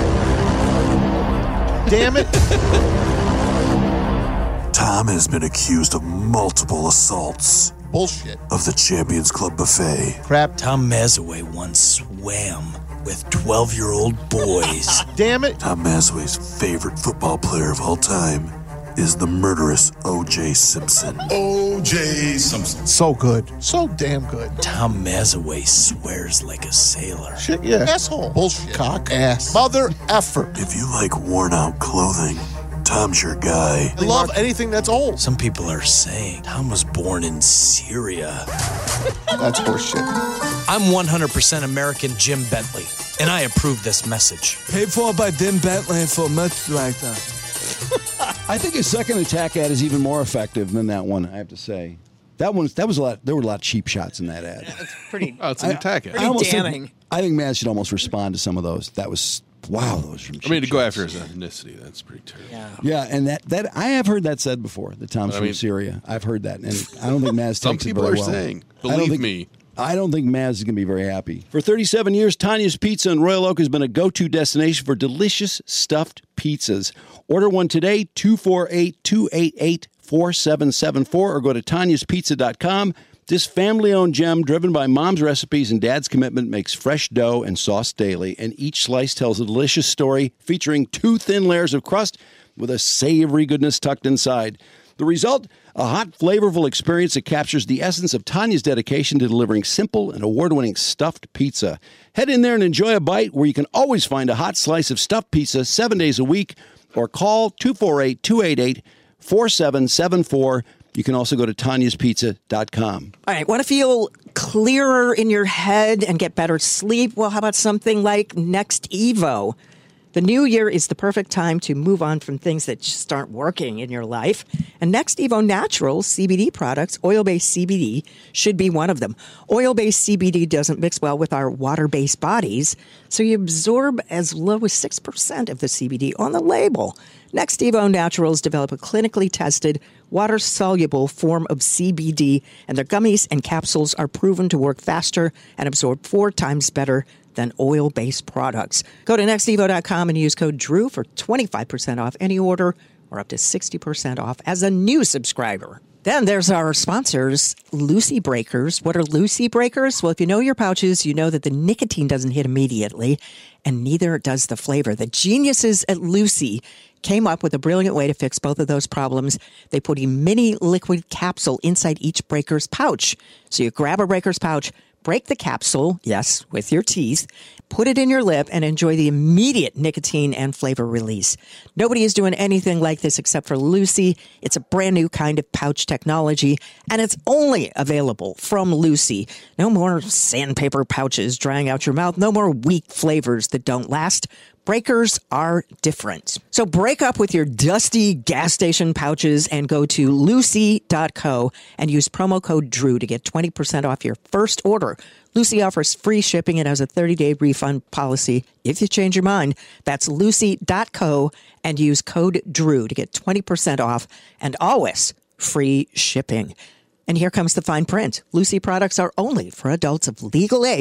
Damn it. Tom has been accused of multiple assaults Bullshit. of the Champions Club buffet. Crap. Tom Mazawey once swam with twelve-year-old boys. Damn it. Tom Mazawey's favorite football player of all time is the murderous O J Simpson. O J Simpson. So good. So damn good. Tom Mazawey swears like a sailor. Shit, yeah. Asshole. Bullshit. Cock. Ass. Mother effer. If you like worn-out clothing, Tom's your guy. I love anything that's old. Some people are saying Tom was born in Syria. That's horseshit. I'm one hundred percent American Jim Bentley, and I approve this message. Paid for by Jim Bentley for much like that. I think his second attack ad is even more effective than that one, I have to say. That one, that was a lot. There were a lot of cheap shots in that ad. That's pretty. Oh, it's an attack ad. I almost damning. Think, I think Maz should almost respond to some of those. That was wow. Those from. I mean, to cheap go shots. after his ethnicity, that's pretty terrible. Yeah. Yeah, and that, that I have heard that said before. That Tom's But I from mean- Syria. I've heard that, and I don't think Maz takes Some it people very are well. saying, I don't believe think- me. I don't think Maz is going to be very happy. For thirty-seven years, Tanya's Pizza in Royal Oak has been a go-to destination for delicious stuffed pizzas. Order one today, two four eight, two eight eight, four seven seven four, or go to tanyas pizza dot com. This family-owned gem, driven by mom's recipes and dad's commitment, makes fresh dough and sauce daily, and each slice tells a delicious story featuring two thin layers of crust with a savory goodness tucked inside. The result? A hot, flavorful experience that captures the essence of Tanya's dedication to delivering simple and award-winning stuffed pizza. Head in there and enjoy a bite where you can always find a hot slice of stuffed pizza seven days a week, or call two four eight, two eight eight, four seven seven four. You can also go to tanyas pizza dot com. All right, want to feel clearer in your head and get better sleep? Well, how about something like Next Evo? The new year is the perfect time to move on from things that just aren't working in your life. And Next Evo Natural C B D products, oil-based C B D, should be one of them. Oil-based C B D doesn't mix well with our water-based bodies, so you absorb as low as six percent of the C B D on the label. Next Evo Naturals develop a clinically tested, water-soluble form of C B D, and their gummies and capsules are proven to work faster and absorb four times better than oil-based products. Go to next evo dot com and use code DREW for twenty-five percent off any order or up to sixty percent off as a new subscriber. Then there's our sponsors, Lucy Breakers. What are Lucy Breakers? Well, if you know your pouches, you know that the nicotine doesn't hit immediately, and neither does the flavor. The geniuses at Lucy came up with a brilliant way to fix both of those problems. They put a mini liquid capsule inside each breaker's pouch. So you grab a breaker's pouch, break the capsule, yes, with your teeth, put it in your lip, and enjoy the immediate nicotine and flavor release. Nobody is doing anything like this except for Lucy. It's a brand new kind of pouch technology, and it's only available from Lucy. No more sandpaper pouches drying out your mouth. No more weak flavors that don't last. Breakers are different. So break up with your dusty gas station pouches and go to lucy dot co and use promo code DREW to get twenty percent off your first order. Lucy offers free shipping and has a thirty-day refund policy if you change your mind. That's lucy dot co and use code DREW to get twenty percent off and always free shipping. And here comes the fine print. Lucy products are only for adults of legal age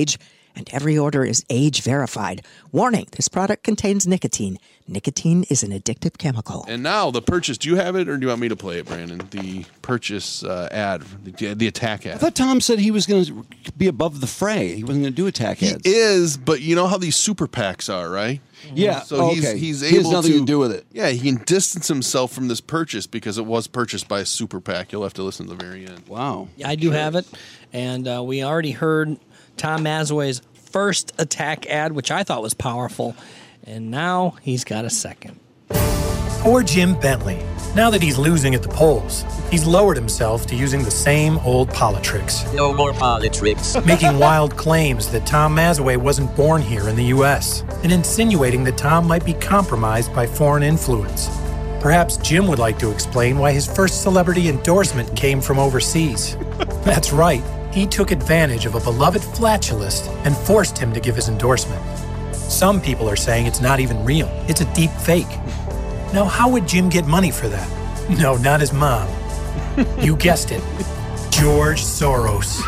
and every order is age verified. Warning, this product contains nicotine. Nicotine is an addictive chemical. And now the purchase. Do you have it, or do you want me to play it, Brandon? The purchase uh, ad, the, the attack ad. I thought Tom said he was going to be above the fray. He wasn't going to do attack ads. He is, but you know how these super PACs are, right? Yeah. So oh, he's okay. he's he able has nothing to, to do with it. Yeah, he can distance himself from this purchase because it was purchased by a super PAC. You'll have to listen to the very end. Wow. Yeah, I do have it, and uh, we already heard Tom Mazaway's first attack ad, which I thought was powerful, and now he's got a second. Poor Jim Bentley. Now that he's losing at the polls, he's lowered himself to using the same old politricks. No more politricks. Making wild claims that Tom Mazaway wasn't born here in the U S and insinuating that Tom might be compromised by foreign influence. Perhaps Jim would like to explain why his first celebrity endorsement came from overseas. That's right. He took advantage of a beloved flatulist and forced him to give his endorsement. Some people are saying it's not even real. It's a deep fake. Now, how would Jim get money for that? No, not his mom. You guessed it. George Soros.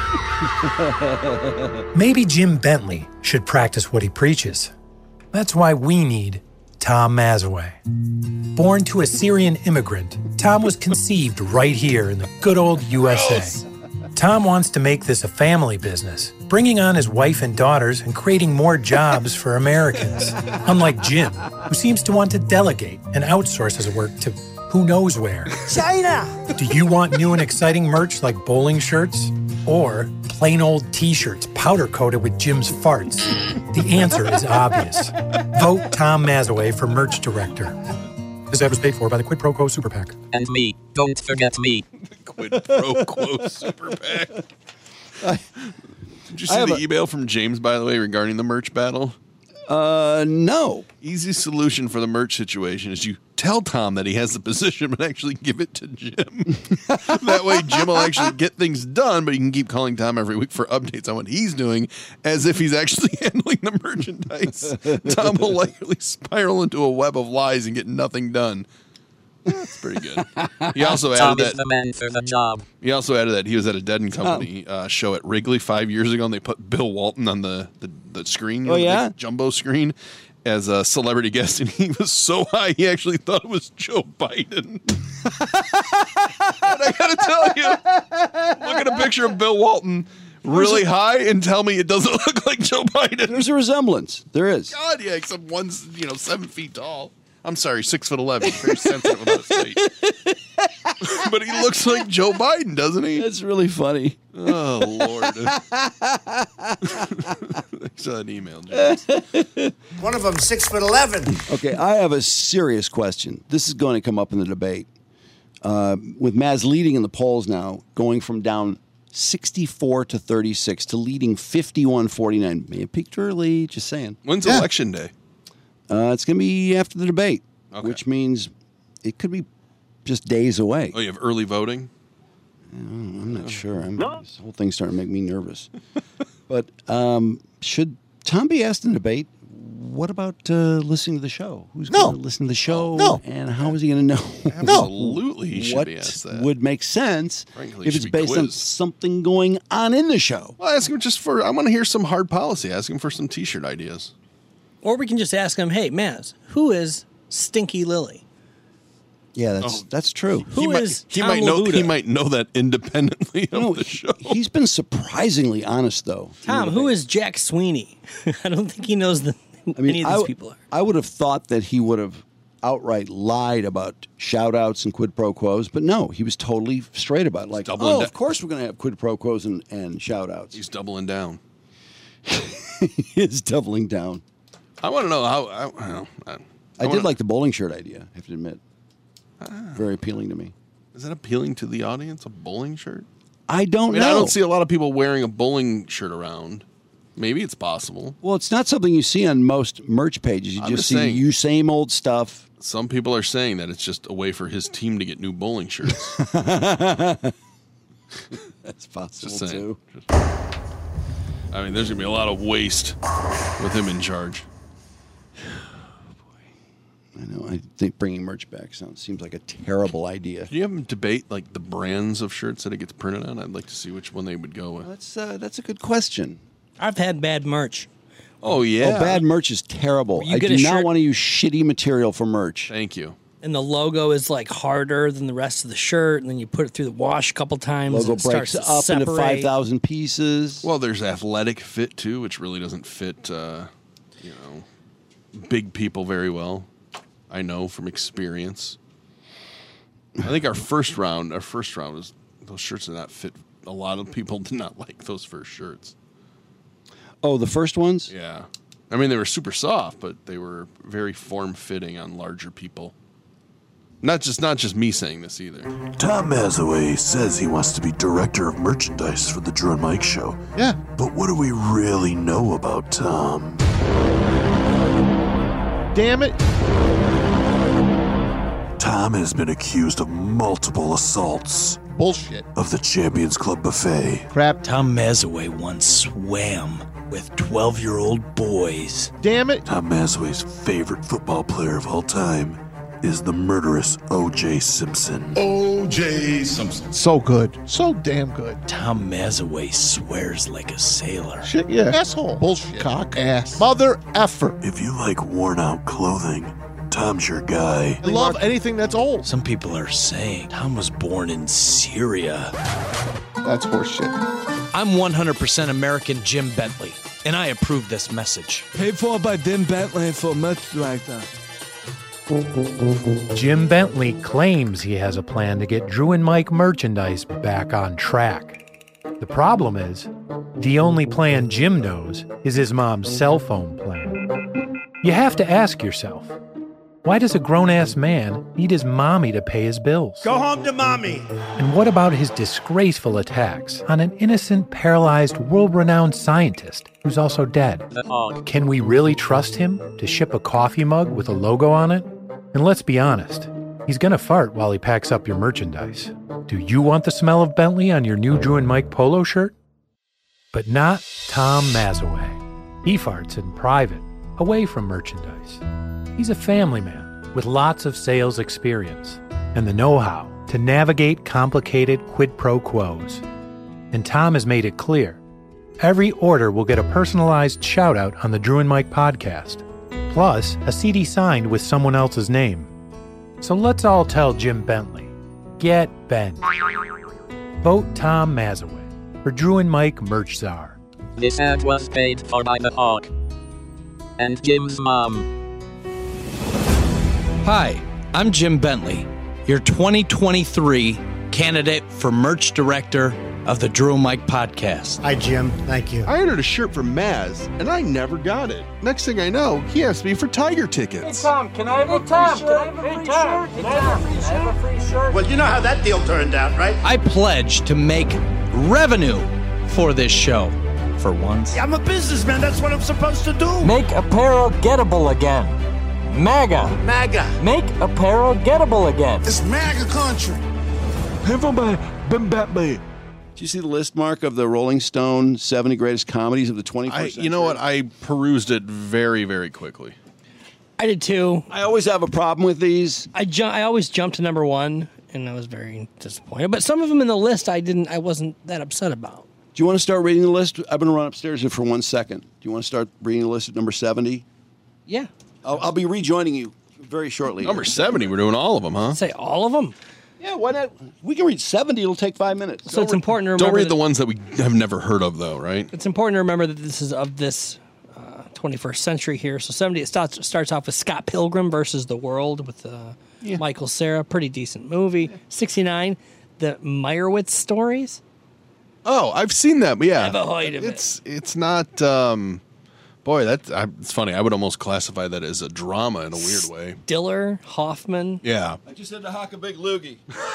Maybe Jim Bentley should practice what he preaches. That's why we need Tom Mazaway. Born to a Syrian immigrant, Tom was conceived right here in the good old U S A. Tom wants to make this a family business, bringing on his wife and daughters and creating more jobs for Americans. Unlike Jim, who seems to want to delegate and outsource his work to who knows where. China! Do you want new and exciting merch like bowling shirts? Or plain old t-shirts powder-coated with Jim's farts? The answer is obvious. Vote Tom Mazaway for merch director. This ad was paid for by the Quid Pro Quo Super PAC. And me. Don't forget me. Quid pro quo super PAC. Did you see the a, email from James, by the way, regarding the merch battle? Uh, no. Easy solution for the merch situation is you tell Tom that he has the position, but actually give it to Jim. That way, Jim will actually get things done, but you can keep calling Tom every week for updates on what he's doing, as if he's actually handling the merchandise. Tom will likely spiral into a web of lies and get nothing done. That's pretty good. He also Tom added is that the man for the job. He also added that he was at a Dead and Company uh, show at Wrigley five years ago, and they put Bill Walton on the the, the screen, you oh know, yeah, the jumbo screen, as a celebrity guest, and he was so high he actually thought it was Joe Biden. And I gotta tell you, look at a picture of Bill Walton really high and tell me it doesn't look like Joe Biden. There's a resemblance. There is. God, yeah, except one's you know seven feet tall. I'm sorry, six foot eleven. Very sensitive about his weight. But he looks like Joe Biden, doesn't he? That's really funny. Oh, Lord. Thanks for that email, James. One of them six foot eleven. Okay, I have a serious question. This is going to come up in the debate. Uh, with Maz leading in the polls now, going from down sixty-four to thirty-six to leading fifty-one forty-nine. May have peaked early, just saying. When's yeah. election day? Uh, it's going to be after the debate, okay. which means it could be just days away. Oh, you have early voting? Oh, I'm not sure. I'm, no. This whole thing's starting to make me nervous. But um, should Tom be asked in debate, what about uh, listening to the show? Who's no. going to listen to the show? No. And how is he going to know? Absolutely, he should what be asked that. Would make sense Frankly, if it's based quizzed. on something going on in the show. Well, ask him just for, I want to hear some hard policy. Ask him for some T-shirt ideas. Or we can just ask him, hey, Maz, who is Stinky Lily? Yeah, that's Oh. that's true. Who he is might, he Tom might know Labuda? he might know that independently of No, the show. He's been surprisingly honest, though. Tom, who is Jack Sweeney? I don't think he knows the, I mean, any of I, these w- people are. I would have thought that he would have outright lied about shout-outs and quid pro quos, but no, he was totally straight about it. Like, doubling oh, down. of course we're going to have quid pro quos and, and shout-outs. He's doubling down. He is doubling down. I want to know how. I, I, don't know, I, I, I did wanna, like the bowling shirt idea, I have to admit. Ah. Very appealing to me. Is that appealing to the audience? A bowling shirt? I don't I mean, know. I don't see a lot of people wearing a bowling shirt around. Maybe it's possible. Well, it's not something you see on most merch pages. You I'm just just see saying. you same old stuff. Some people are saying that it's just a way for his team to get new bowling shirts. That's possible, Just saying. too. Just- I mean, there's going to be a lot of waste with him in charge. I know. I think bringing merch back sounds seems like a terrible idea. Do you have them debate like the brands of shirts that it gets printed on? I'd like to see which one they would go with. That's uh, that's a good question. I've had bad merch. Oh, yeah. Oh, bad merch is terrible. You I get do a not shirt- want to use shitty material for merch. Thank you. And the logo is like harder than the rest of the shirt, and then you put it through the wash a couple times. Logo and it breaks starts to up into separate. five thousand pieces. Well, there's athletic fit, too, which really doesn't fit, uh, you know, big people very well. I know from experience. I think our first round, our first round was, those shirts did not fit. A lot of people did not like those first shirts. Oh, the first ones? Yeah. I mean, they were super soft, but they were very form-fitting on larger people. Not just not just me saying this either. Tom Mazaway says he wants to be director of merchandise for the Drew and Mike Show. Yeah. But what do we really know about Tom? Damn it. Tom has been accused of multiple assaults. Bullshit. Of the Champions Club buffet. Crap. Tom Mazaway once swam with twelve-year-old boys. Damn it. Tom Mazaway's favorite football player of all time is the murderous O J Simpson. O J Simpson. So good. So damn good. Tom Mazaway swears like a sailor. Shit, yeah. Asshole. Bullshit. Cock. Ass. Mother effer. If you like worn-out clothing, Tom's your guy. I love anything that's old. Some people are saying Tom was born in Syria. That's horseshit. I'm one hundred percent American Jim Bentley, and I approve this message. Paid for by Dim Bentley for much like that. Jim Bentley claims he has a plan to get Drew and Mike merchandise back on track. The problem is, the only plan Jim knows is his mom's cell phone plan. You have to ask yourself, why does a grown-ass man need his mommy to pay his bills? Go home to mommy. And what about his disgraceful attacks on an innocent, paralyzed, world-renowned scientist who's also dead? Can we really trust him to ship a coffee mug with a logo on it? And let's be honest, he's gonna fart while he packs up your merchandise. Do you want the smell of Bentley on your new Drew and Mike polo shirt? But not Tom Mazaway. He farts in private, away from merchandise. He's a family man with lots of sales experience and the know-how to navigate complicated quid pro quos. And Tom has made it clear, every order will get a personalized shout-out on the Drew and Mike podcast, plus a C D signed with someone else's name. So let's all tell Jim Bentley, get bent. Vote Tom Mazaway for Drew and Mike Merch Czar. This ad was paid for by the Hawk and Jim's mom. Hi, I'm Jim Bentley, your twenty twenty-three candidate for merch director of the Drew and Mike podcast. Hi, Jim. Thank you. I ordered a shirt from Maz, and I never got it. Next thing I know, he asked me for Tiger tickets. Hey, Tom, can I have a free shirt? Can I have a free shirt? Hey, Tom, can I have a free shirt? Well, you know how that deal turned out, right? I pledge to make revenue for this show for once. I'm a businessman. That's what I'm supposed to do. Make apparel gettable again. MAGA. MAGA. Make apparel gettable again. It's MAGA country. Paid for by Dim Bentley. Did you see the list, Mark, of the Rolling Stone seventy greatest comedies of the twenty-first I, century? you know what? I perused it very, very quickly. I did too. I always have a problem with these. I ju- I always jumped to number one, and I was very disappointed. But some of them in the list, I didn't. I wasn't that upset about. Do you want to start reading the list? I'm going to run upstairs here for one second. Do you want to start reading the list at number seventy? Yeah. I'll, I'll be rejoining you very shortly. Number seventy, we're doing all of them, huh? Say all of them. Yeah, why not? We can read seventy. It'll take five minutes. So Don't it's re- important to remember. Don't read that, the ones that we have never heard of, though, right? It's important to remember that this is of this uh, twenty-first century here. So seventy, it starts, starts off with Scott Pilgrim versus the World with uh, Yeah. Michael Cera. Pretty decent movie. sixty-nine, the Meyerowitz stories. Oh, I've seen that. Yeah, Never heard of it's it's not. Um, boy, that's I, it's funny. I would almost classify that as a drama in a weird way. Diller, Hoffman. Yeah. I just had to hock a big loogie.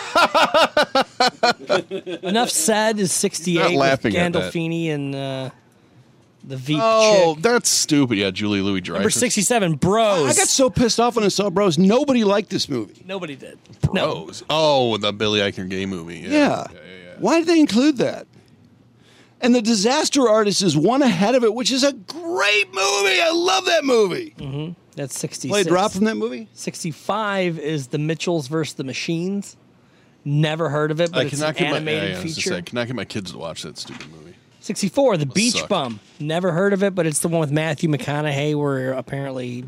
Enough Said is sixty-eight Not with laughing at that. Gandolfini and uh, the Veep Oh, chick. that's stupid. Yeah, Julie Louis Dreyfus. Number sixty-seven, Bros. I got so pissed off when I saw Bros. Nobody liked this movie. Nobody did. Bros. Oh, the Billy Eichner gay movie. Yeah. Yeah. Why did they include that? And The Disaster Artist is one ahead of it, which is a great movie. I love that movie. Mm-hmm. That's sixty-six. Play a drop from that movie? sixty-five is The Mitchells versus the Machines. Never heard of it, but I it's cannot an get my, animated yeah, yeah, I was just feature. saying, I cannot get my kids to watch that stupid movie. sixty-four, The Beach suck. Bum. Never heard of it, but it's the one with Matthew McConaughey where apparently,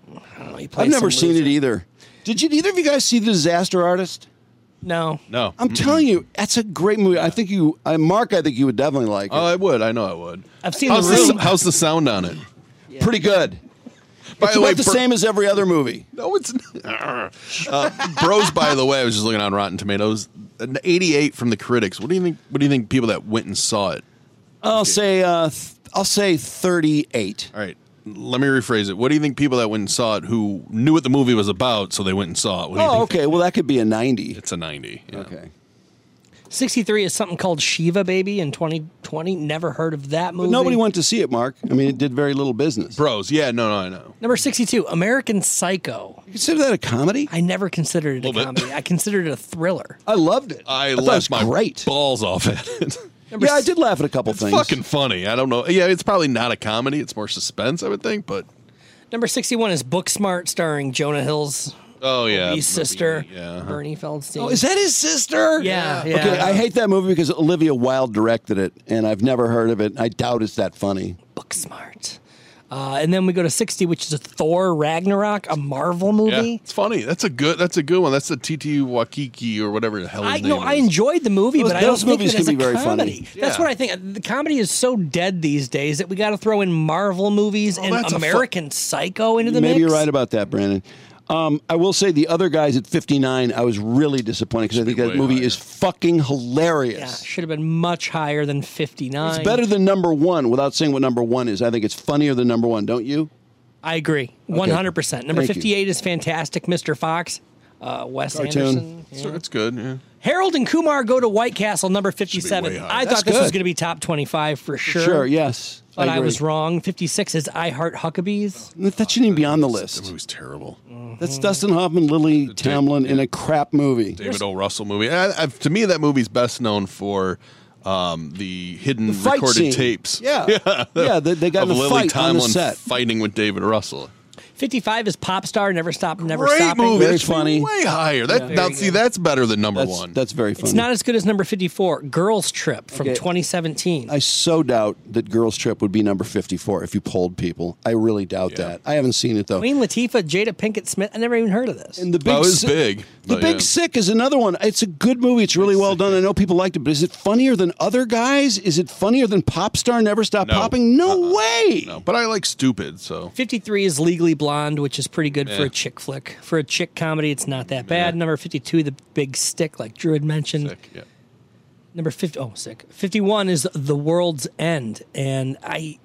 I don't know, he plays I've never some seen loser. it either. Did you either of you guys see The Disaster Artist? No. No. I'm telling you, that's a great movie. I think you, uh, Mark, I think you would definitely like it. Oh, I would. I know I would. I've seen how's The Room. The, how's the sound on it? Pretty good. By It's the way, about the Bro- same as every other movie. No, it's not. Uh, Bros, by the way, I was just looking on Rotten Tomatoes. An eighty-eight from the critics. What do you think? What do you think people that went and saw it? I'll say, uh, th- I'll say thirty-eight. All right. Let me rephrase it. What do you think people that went and saw it who knew what the movie was about, so they went and saw it? What do you Oh, think? okay. Well, that could be a ninety. It's a ninety. Yeah. Okay. sixty-three is something called Shiva Baby in twenty twenty. Never heard of that movie. But nobody went to see it, Mark. I mean, it did very little business. Bros, yeah, no, no, I know. Number sixty-two, American Psycho. You consider that a comedy? I never considered it a, Little bit. comedy. I considered it a thriller. I loved it. I, thought it laughed was my great. balls off at it. Yeah, I did laugh at a couple It's things. fucking funny. I don't know. Yeah, it's probably not a comedy. It's more suspense, I would think. But Number sixty-one is Booksmart, starring Jonah Hill's oh yeah, his sister, yeah, uh-huh. Bernie Feldstein. Oh, is that his sister? Yeah, yeah. Okay, I hate that movie because Olivia Wilde directed it, and I've never heard of it. I doubt it's that funny. Booksmart. Uh, and then we go to sixty, which is a Thor Ragnarok, a Marvel movie. Yeah, it's funny. That's a good. That's a good one. That's the T T Wakiki or whatever the hell his I name know. is. I enjoyed the movie, Those- but I don't those think movies of it as can a be very comedy. funny. That's Yeah. what I think. The comedy is so dead these days that we got to throw in Marvel movies and that's a fu- American Psycho into the Maybe mix. you're right about that, Brandon. Um, I will say the other guys at fifty-nine, I was really disappointed because I think be that way movie higher. is fucking Yeah, hilarious. should have been much higher than fifty-nine. It's better than number one without saying what number one is. I think it's funnier than number one, don't you? I agree, one hundred percent. Number Thank you. fifty-eight is Fantastic Mister Fox, uh, Wes Cartoon. Anderson. So it's good. Yeah. Harold and Kumar Go to White Castle, number fifty-seven. way higher. I That's thought this was good. going to be top twenty-five for sure. Sure, yes. But I, agree. was wrong. fifty-six is I Heart Huckabees. That shouldn't even be on the That list. movie's terrible. That's Dustin Hoffman, Lily Tomlin in a crap movie. David O. Russell movie. I, I, to me, that movie's best known for um, the hidden The fight recorded scene. tapes. Yeah. yeah, Yeah, they- they got of in a Lily fight on the Tomlin set. fighting with David Russell. fifty-five is Pop Star, Never Stop, Never Great Stopping. movie. Very That should be funny. Way higher. That, Very now, see, good. that's better than number That's, one. that's very funny. It's not as good as number fifty-four, Girls Trip from Okay. twenty seventeen. I so doubt that Girls Trip would be number fifty-four if you polled people. I really doubt Yeah. that. I haven't seen it, though. Queen Latifah, Jada Pinkett Smith. I never even heard of this. And the big Oh, it was Sick- big, The but Big yeah. Sick is another one. It's a good movie. It's really well done. I know people liked it, but is it funnier than other guys? Is it funnier than Pop Star Never Stop No. Popping? No way. no, but I like Stupid, so. fifty-three is Legally Blonde, which is pretty good for Yeah. a chick flick. For a chick comedy, it's not that bad. Number fifty-two, The Big Stick, like Drew had mentioned. Sick, yeah. Number fifty, oh, sick. fifty-one is The World's End, and I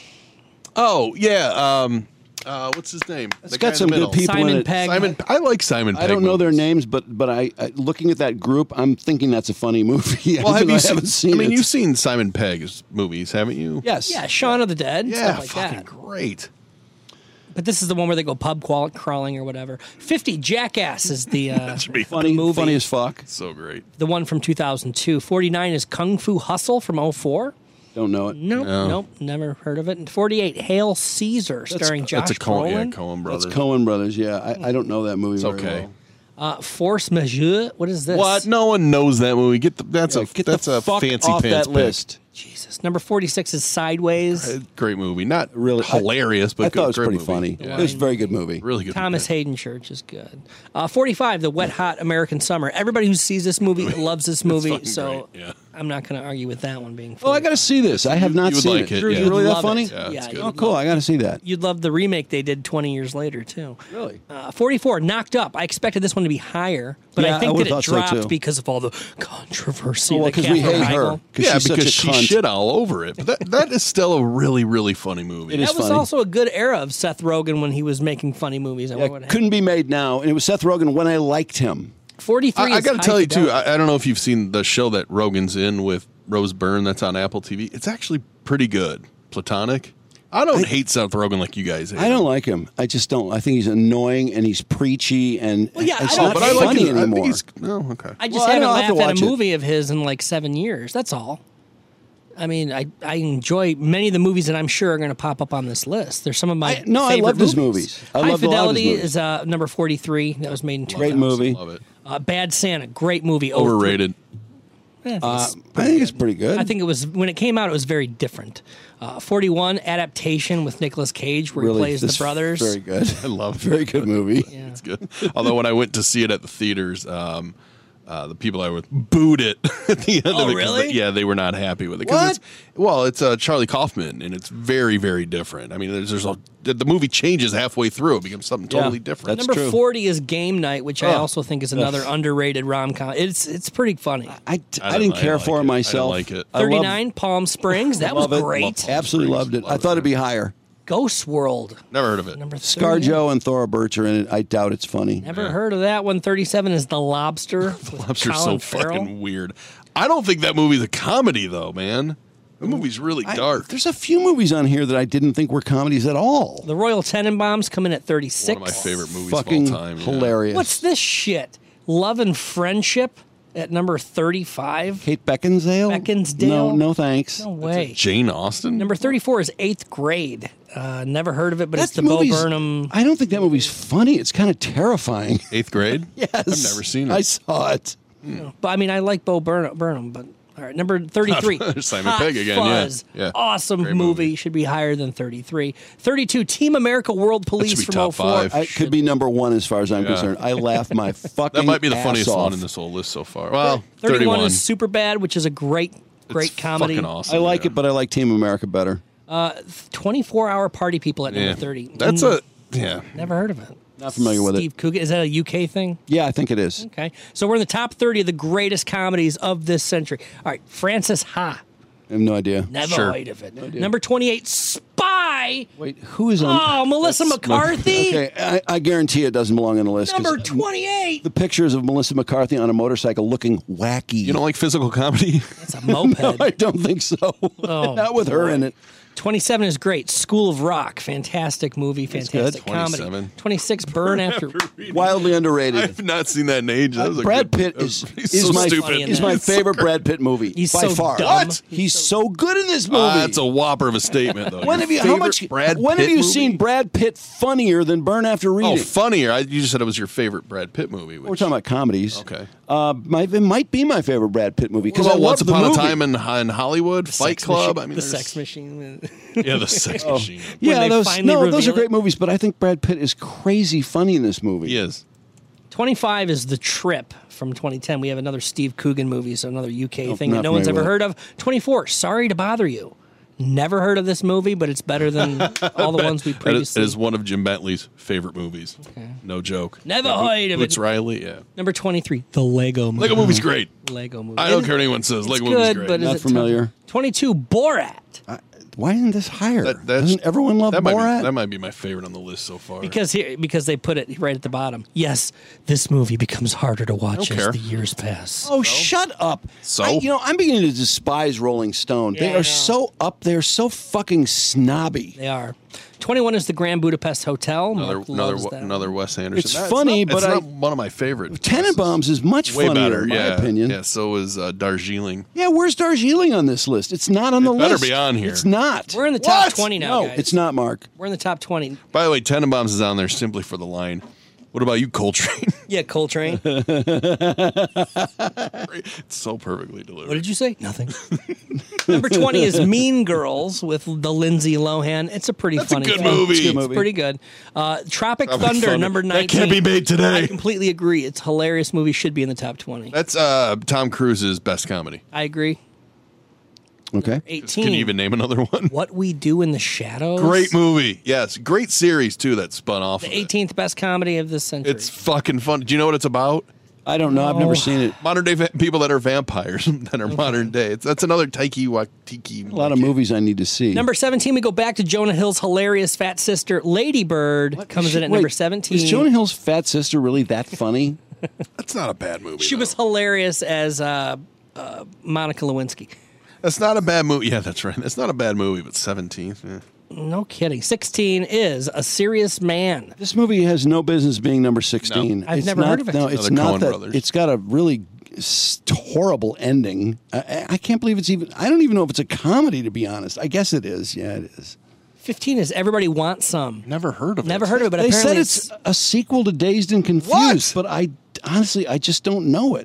Oh, yeah. Um, uh, what's his name? It's The got guy in some the good middle. people Simon in it. Pegg. Simon, I like Simon Pegg. I don't know their movies. names, but but I, I looking at that group, I'm thinking that's a funny movie. Well, even have though you I seen, haven't seen I mean, it. you've seen Simon Pegg's movies, haven't you? Yes. yeah, Shaun of the Dead, Yeah, stuff like fucking that. great. But this is the one where they go pub qual- crawling or whatever. fifty, Jackass is the, uh, That should be Funny, movie. funny as fuck. so great. the one from two thousand two. forty-nine is Kung Fu Hustle from oh four. Don't know it. Nope, No. nope, never heard of it. And forty-eight, Hail Caesar, starring Josh That's a Coen, yeah, Brolin. Coen brothers. That's Coen Brothers. Yeah, I, I don't know that movie. It's very okay. well. Uh, Force Majeure, what is this? What? No one knows that movie. Get the, that's Yeah, a get that's the a fuck fancy off pants that pick. list. Jesus. Number forty-six is Sideways. Uh, Great movie. Not Really really hilarious, but I good, thought it was great pretty movie. funny. Yeah. It was a very good movie. Really good. Thomas movie. Hayden Church is good. Uh, forty-five, The Wet Hot American Summer. Everybody who sees this movie loves this movie, fucking so great, yeah. I'm not going to argue with that one being Oh, I got to see this. I have not You would seen like it. it, Drew, yeah. is really that Love funny? it. Yeah, Yeah, it's you good. Oh, would cool. love- I got to see that. You'd love the remake they did twenty years later, too. Really? Uh, forty-four, Knocked Up. I expected this one to be higher, but Yeah, I I think would've that it thought so, dropped too. because of all the controversy. Oh, well, that 'cause we Katherine hate her. Heigl- Yeah, she's such because a she cunt. shit all over it. But that, that is still a really, really funny movie. It is That was funny. also a good era of Seth Rogen when he was making funny movies. I Yeah, wonder what it couldn't be made now, and it was Seth Rogen when I liked him. forty-three I, I is got to High tell you too. Fidelity. I, I don't know if you've seen the show that Rogan's in with Rose Byrne. That's on Apple T V. It's actually pretty good. Platonic. I don't hate Seth Rogen like you guys hate I don't him. like him. I just don't. I think he's annoying and he's preachy and Well, yeah, it's I don't not but I like funny him. I think anymore. he's no okay. I just Well, I haven't don't have to laughed at watch a it. movie of his in like seven years. That's all. I mean, I, I enjoy many of the movies that I'm sure are going to pop up on this list. They're some of my I- no, I favorite loved his movies. movies. I High loved a lot of his Fidelity movies. is uh, number forty-three. That was made in two Great thousand. movie. Love it. Uh, Bad Santa, great movie. Overrated. Eh, think Uh, it's I pretty think it's pretty good. I think it was when it came out. It was very different. Uh, forty-one adaptation with Nicolas Cage, where Really, he plays the this- brothers. Very good. I love it. Very good movie. It's good. Although when I went to see it at the theaters, um, uh, the people I was booed it at the end Oh, of it. 'cause really? They, yeah, they were not happy with it. 'Cause What? It's, well, it's uh, Charlie Kaufman, and it's very, very different. I mean, there's, there's a, the the movie changes halfway through; it becomes something Yeah, totally different. that's Number true. forty is Game Night, which I Oh. also think is another Ugh. underrated rom com. It's it's pretty funny. I, I, I didn't didn't- care I like for it. it myself. I didn't like it. I love- thirty-nine Palm Springs. That was love it. great. Love Absolutely loved it. Love I it. thought it'd be higher. Ghost World. Never heard of it. Number thirty. ScarJo and Thora Birch are in it. I doubt it's funny. Never heard of that one. thirty-seven is The Lobster. with Lobster's so Colin Farrell. fucking weird. I don't think that movie's a comedy, though, man. The movie's really I- dark. There's a few movies on here that I didn't think were comedies at all. The Royal Tenenbaums come in at thirty-six. One of my favorite movies Fucking of all time. yeah. hilarious. What's this shit? Love and Friendship at number thirty-five. Kate Beckinsale? Beckinsdale? No, no thanks. No way. Jane Austen? Number thirty-four is Eighth Grade. Uh, never heard of it, but That it's the Bo movie's- Burnham. I don't think that movie's funny. It's kind of terrifying. Eighth grade? Yes. I've never seen it. I saw it. But I mean, I like Bo Burnham, Burnham but all right. Number thirty-three. Simon Hot Pegg again, yeah. Fuzz. Yeah. Awesome Great movie. movie. Should be higher than thirty-three. thirty-two, Team America World Police be from top oh four. five. I could be number one as far as I'm Yeah. concerned. I laughed my fucking That might be the ass funniest off. one in this whole list so far. Well, thirty-one thirty-one. is Superbad, which is a great, great It's comedy. fucking awesome. I like yeah. it, but I like Team America better. Uh, twenty-four hour Party People at Yeah. number thirty. That's Mm, a yeah. Never heard of it. Not familiar with it. Steve Coogan. Is that a U K thing? Yeah, I think it is. Okay. So we're in the top thirty of the greatest comedies of this century. All right. Francis Ha. I have no idea. Never Sure. heard of it. Number twenty-eight, Spy. Wait, who is on? Oh, Melissa McCarthy. Okay, I, I guarantee it doesn't belong on the list. 'cause Number twenty-eight. The pictures of Melissa McCarthy on a motorcycle looking wacky. You don't like physical comedy? That's a moped. No, I don't think so. Oh, Not with her boy. in it. twenty-seven is great. School of Rock. Fantastic movie. Fantastic good. comedy. twenty-seven. twenty-six, Burn After. Wildly underrated. I've not seen that in ages. That was a Brad good- Pitt that was- is, he's is so my stupid. is my He's so favorite great. Brad Pitt movie He's by so far. dumb. What? He's so good in this movie. Ah, that's a whopper of a statement, though. when Your have you? How favorite much? Brad when Pitt have you movie? seen Brad Pitt funnier than Burn After Reading? Oh, funnier. I, you just said it was your favorite Brad Pitt movie. Which, We're talking about comedies. Okay. Uh, my, it might be my favorite Brad Pitt movie What because I about love Once the Upon movie. a Time in, in Hollywood, Fight Sex Club. Machine- I mean, the there's- Sex Machine. Yeah, the Sex Machine. Yeah, they those finally no, those are reveal great it. movies. But I think Brad Pitt is crazy funny in this movie. He is. twenty-five is The Trip from twenty ten. We have another Steve Coogan movie, so another U K Nope, thing that not no one's ever familiar heard of. twenty-four, Sorry to Bother You. Never heard of this movie, but it's better than all the ones we That is, previously. that is one of Jim Bentley's favorite movies. No joke. Never yeah, heard of it. Boots Riley, yeah. Number twenty-three, The Lego Movie. Lego movie's great. Lego Movie. I don't It- care what anyone says. it's Lego good, movie's great. but is Not it familiar. tough? twenty-two, Borat. Why isn't this higher? That- that's- Doesn't everyone love that might Borat? Be, that might be my favorite on the list so far. Because here, because they put it right at the bottom. Yes, this movie becomes harder to watch don't as care. the years pass. Oh, shut up! So? I, you know, I'm beginning to despise Rolling Stone. Yeah, they I are know. so up there, so fucking snobby. They are. twenty-one is the Grand Budapest Hotel. another Mark another loves wa- that. another Wes Anderson. It's That's funny, not, but it's I- not one of my favorite. Tenenbaums is much Way funnier, better, in my yeah. opinion. Yeah, so is uh, Darjeeling. Yeah, where's Darjeeling on this list? It's not on the better list. be on here. It's not. We're in the top What? twenty now, No, guys. it's not, Mark. We're in the top twenty. By the way, Tenenbaums is on there simply for the line. What about you, Coltrane? Yeah, Coltrane. It's so perfectly delivered. What did you say? Nothing. Number twenty is Mean Girls with the Lindsay Lohan. It's a pretty That's a funny good film. movie. It's, It's a good movie. pretty good. Uh, Tropic, Tropic Thunder, Thunder. number That nineteen. can't be made today. I completely agree. It's a hilarious movie. Should be in the top twenty. That's uh, Tom Cruise's best comedy. I agree. Okay. eighteen. Can you even name another one? What We Do in the Shadows. Great movie. Yes, great series too that spun off. The of it. eighteenth best comedy of this century. It's fucking fun. Do you know what it's about? I don't know. I've Oh. never seen it. Modern day va- people that are vampires that are modern day. It's, that's another Taiki Waititi. A lot of movies I need to see. Number seventeen, we go back to Jonah Hill's hilarious fat sister, Lady Bird, comes in at Wait, number seventeen. Is Jonah Hill's fat sister really that funny? That's not a bad movie. She though. was hilarious as uh, uh, Monica Lewinsky. That's not a bad movie. Yeah, that's right. That's not a bad movie, but seventeenth. Yeah. No kidding. sixteen is A Serious Man. This movie has no business being number sixteen. No. I've It's never not, heard of it. No, it's Another not Coen that. brothers. It's got a really s- horrible ending. I- I, I can't believe it's even. I don't even know if it's a comedy, to be honest. I guess it is. Yeah, it is. fifteen is Everybody Wants Some. Never heard of Never it. heard of it, but They apparently said it's a sequel to Dazed and Confused, but I honestly, I just don't know it.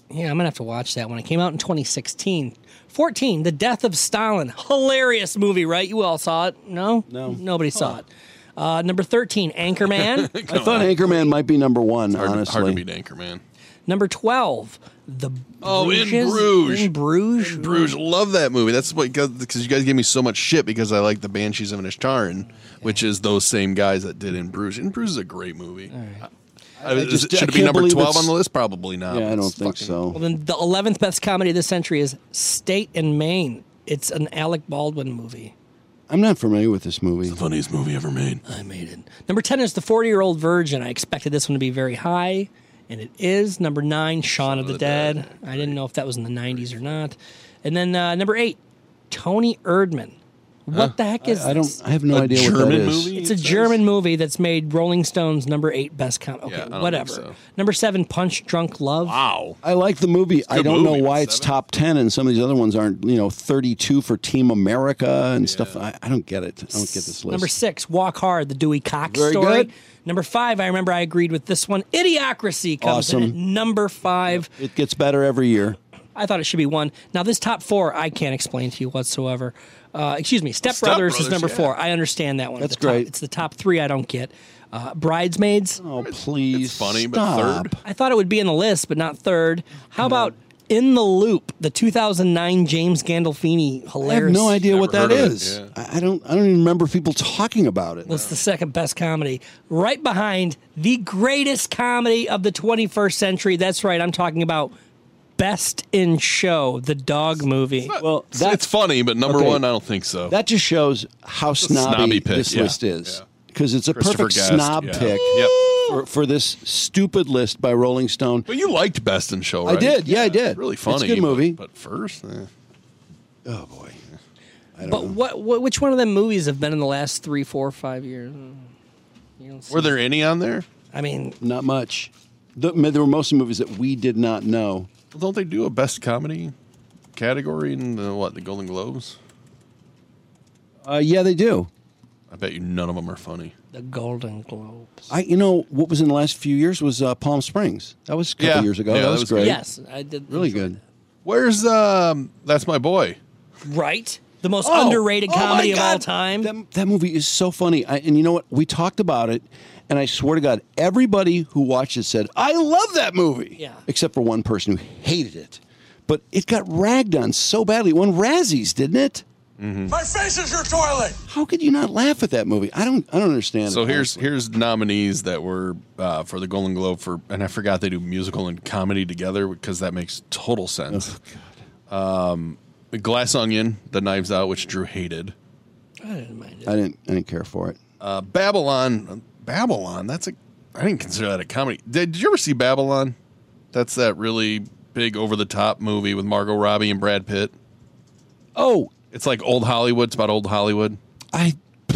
Yeah, I'm going to have to watch that one. It came out in twenty sixteen. fourteen, The Death of Stalin. Hilarious movie, right? You all saw it? No? No. Nobody saw it. Uh, number thirteen, Anchorman. I thought Anchorman might be number one, hard, honestly. Hard to beat Anchorman. Number twelve, The Oh, In Bruges? Bruges. In Bruges. In Bruges. Love that movie. That's what because you guys gave me so much shit because I like the Banshees of Inisherin, which is those same guys that did In Bruges. In Bruges is a great movie. Right. I, I is just- it, should I it be can't number believe twelve it's- on the list? Probably not. Yeah, I don't It's think fucking- so. Well, then the eleventh best comedy of the century is State and Maine. It's an Alec Baldwin movie. I'm not familiar with this movie. It's the funniest movie ever made. I made it. Number ten is The forty-Year-Old Virgin. I expected this one to be very high, and it is. Number nine, Shaun of the, Dead. I didn't know if that was in the nineties or not. And then uh, number eight, Tony Erdmann. What Huh? the heck is I, I don't. this? I have no A idea what that German is. movie? It's a it says? German movie that's made Rolling Stone's number eight best com. Okay, Yeah, I don't whatever. think so. Number seven, Punch Drunk Love. Wow. I like the movie. I good don't movie, know why but it's seven? top ten, and some of these other ones aren't. You know, thirty-two for Team America and stuff. I, I don't get it. I don't get this list. Number six, Walk Hard, the Dewey Cox Very story. good. Number five, I remember I agreed with this one. Idiocracy comes in at Awesome. number five. It gets better every year. I thought it should be one. Now, this top four, I can't explain to you whatsoever. Uh, excuse me, Step, Step Brothers, is Brothers, number yeah. four. I understand that one. That's The top- great. It's the top three I don't get. Uh, Bridesmaids. Oh, please. It's funny, but stop. third? I thought it would be in the list, but not third. How about In the Loop, the two thousand nine James Gandolfini I have hilarious? no idea what Never that heard of it, is. yeah. I I don't. I don't even remember people talking about it. That's the second best comedy. Right behind the greatest comedy of the twenty-first century. That's right. I'm talking about Best in Show, the dog movie. Well, It's, that's it's funny, but number okay. one, I don't think so. That just shows how snobby, snobby pick, this yeah. list is. Yeah. Because it's a Christopher perfect Guest, snob yeah. pick Yep. for, for this stupid list by Rolling Stone. But you liked Best in Show, I right? did. Yeah, I did. It's really It's funny. a good movie. But, but first, eh. Oh boy. I don't But know. what, what? Which one of them movies have been in the last three, four, five years? You don't see- were there any on there? I mean, Not much. The, there were mostly movies that we did not know. Well, don't they do a Best Comedy category in the what? The Golden Globes? Uh, yeah, they do. I bet you none of them are funny. the Golden Globes. I, you know, what was in the last few years was uh, Palm Springs. That was a couple Yeah. years ago. Yeah, that, that was, was great. good. Yes, I did. Really good. Where's um? That's My Boy. Right? The most Oh, underrated oh my comedy of all God. time. That, that movie is so funny. I, and you know what? We talked about it, and I swear to God, everybody who watched it said, I love that movie. Yeah. Except for one person who hated it. But it got ragged on so badly. It won Razzies, didn't it? My face is your toilet. How could you not laugh at that movie? I don't I don't understand So it. here's here's nominees that were uh, for the Golden Globe for, and I forgot they do musical and comedy together because that makes total sense. Oh, um, Glass Onion, The Knives Out, which Drew hated. I didn't mind it. I didn't I didn't care for it. Uh, Babylon, Babylon. That's a I didn't consider that a comedy. Did, did you ever see Babylon? That's that really big over the top movie with Margot Robbie and Brad Pitt. Oh, it's like old Hollywood. It's about old Hollywood. I.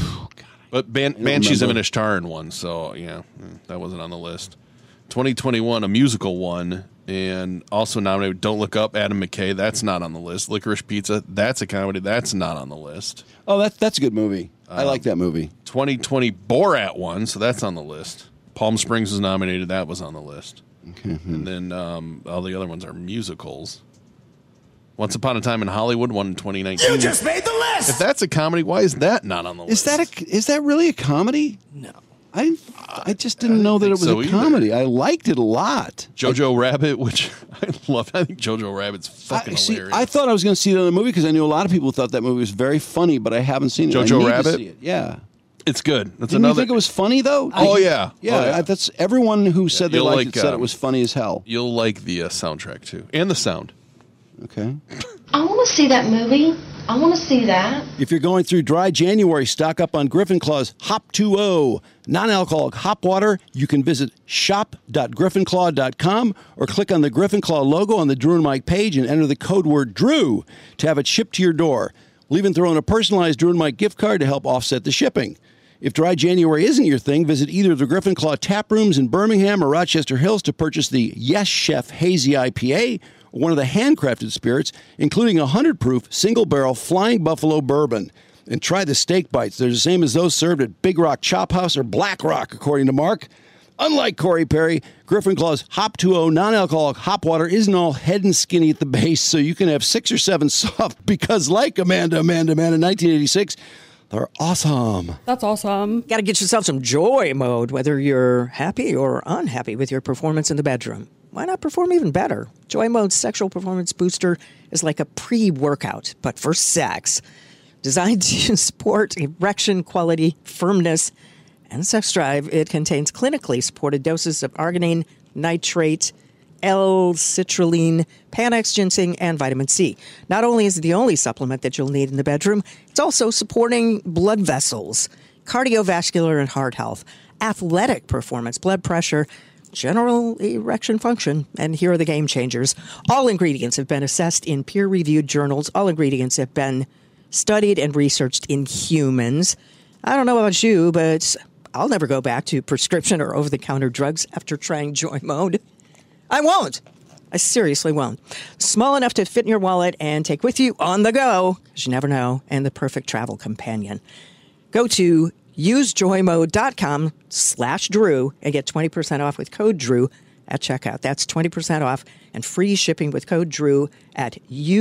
But Ban- don't Banshees of remember. Inisherin won, so yeah, that wasn't on the list. twenty twenty-one, a musical one, and also nominated Don't Look Up, Adam McKay. That's not on the list. Licorice Pizza, that's a comedy. That's not on the list. Oh, that's that's a good movie. I Um, like that movie. twenty twenty Borat won, so that's on the list. Palm Springs was nominated. That was on the list. Okay. And then um, all the other ones are musicals. Once Upon a Time in Hollywood won in twenty nineteen. You just made the list. If that's a comedy, why is that not on the Is list? that a is that really a comedy? No. I I just didn't know that it think was so a either. comedy. I liked it a lot. Jojo Rabbit, which I love. I think Jojo Rabbit's fucking I, see, hilarious. I thought I was going to see it in a movie because I knew a lot of people thought that movie was very funny, but I haven't seen it. I Jojo need to Rabbit? see it. Yeah. It's good. That's Didn't another. you think it was funny though? Oh, Did you- yeah. yeah. Oh, yeah. I- that's everyone who said they you'll liked like, it said it um, was funny as hell. You'll like the uh, soundtrack too, and the sound. Okay. I want to see that movie. I want to see that. If you're going through dry January, stock up on Griffin Claw's Hop two oh non-alcoholic hop water. You can visit shop dot griffin claw dot com or click on the Griffin Claw logo on the Drew and Mike page and enter the code word DREW to have it shipped to your door. We'll even throw in a personalized Drew and Mike gift card to help offset the shipping. If dry January isn't your thing, visit either of the Griffin Claw tap rooms in Birmingham or Rochester Hills to purchase the Yes Chef Hazy I P A or one of the handcrafted spirits, including a one hundred proof single-barrel Flying Buffalo bourbon. And try the steak bites. They're the same as those served at Big Rock Chop House or Black Rock, according to Mark. Unlike Corey Perry, Griffin Claw's Hop two oh non-alcoholic hop water isn't all head and skinny at the base, so you can have six or seven soft because like Amanda, Amanda, Amanda, nineteen eighty-six, they're awesome. That's awesome. Got to get yourself some joy mode, whether you're happy or unhappy with your performance in the bedroom. Why not perform even better? Joy Mode's sexual performance booster is like a pre-workout, but for sex. Designed to support erection quality, firmness, and sex drive, it contains clinically supported doses of arginine, nitrate, L-citrulline, Panax ginseng, and vitamin C. Not only is it the only supplement that you'll need in the bedroom, it's also supporting blood vessels, cardiovascular and heart health, athletic performance, blood pressure, general erection function, and here are the game changers. All ingredients have been assessed in peer-reviewed journals. All ingredients have been studied and researched in humans. I don't know about you, but I'll never go back to prescription or over-the-counter drugs after trying Joy Mode. I won't. I seriously won't. Small enough to fit in your wallet and take with you on the go, because you never know, and the perfect travel companion. Go to usejoymode.com slash Drew and get twenty percent off with code Drew at checkout. That's twenty percent off and free shipping with code Drew at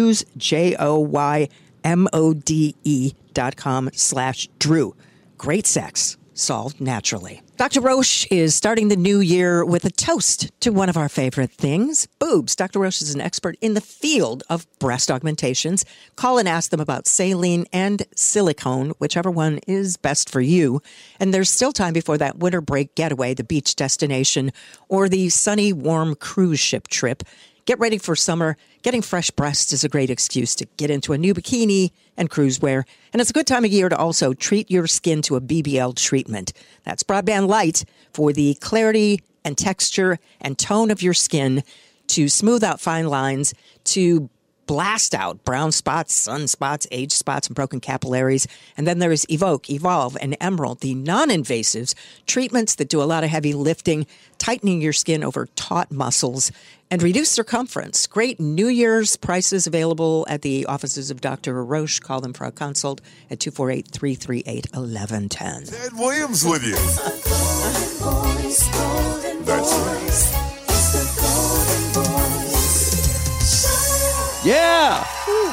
usejoymode.com slash Drew. Great sex solved naturally. Doctor Roche is starting the new year with a toast to one of our favorite things, boobs. Doctor Roche is an expert in the field of breast augmentations. Call and ask them about saline and silicone, whichever one is best for you. And there's still time before that winter break getaway, the beach destination, or the sunny, warm cruise ship trip. Get ready for summer. Getting fresh breasts is a great excuse to get into a new bikini and cruise wear. And it's a good time of year to also treat your skin to a B B L treatment. That's Broadband Light for the clarity and texture and tone of your skin, to smooth out fine lines, to blast out brown spots, sunspots, age spots, and broken capillaries. And then there is Evoke, Evolve, and Emerald, the non-invasives, treatments that do a lot of heavy lifting, tightening your skin over taut muscles, and reduce circumference. Great New Year's prices available at the offices of Doctor Roche. Call them for a consult at two four eight, three three eight, one one one zero. Ted Williams with you. That's right. Yeah.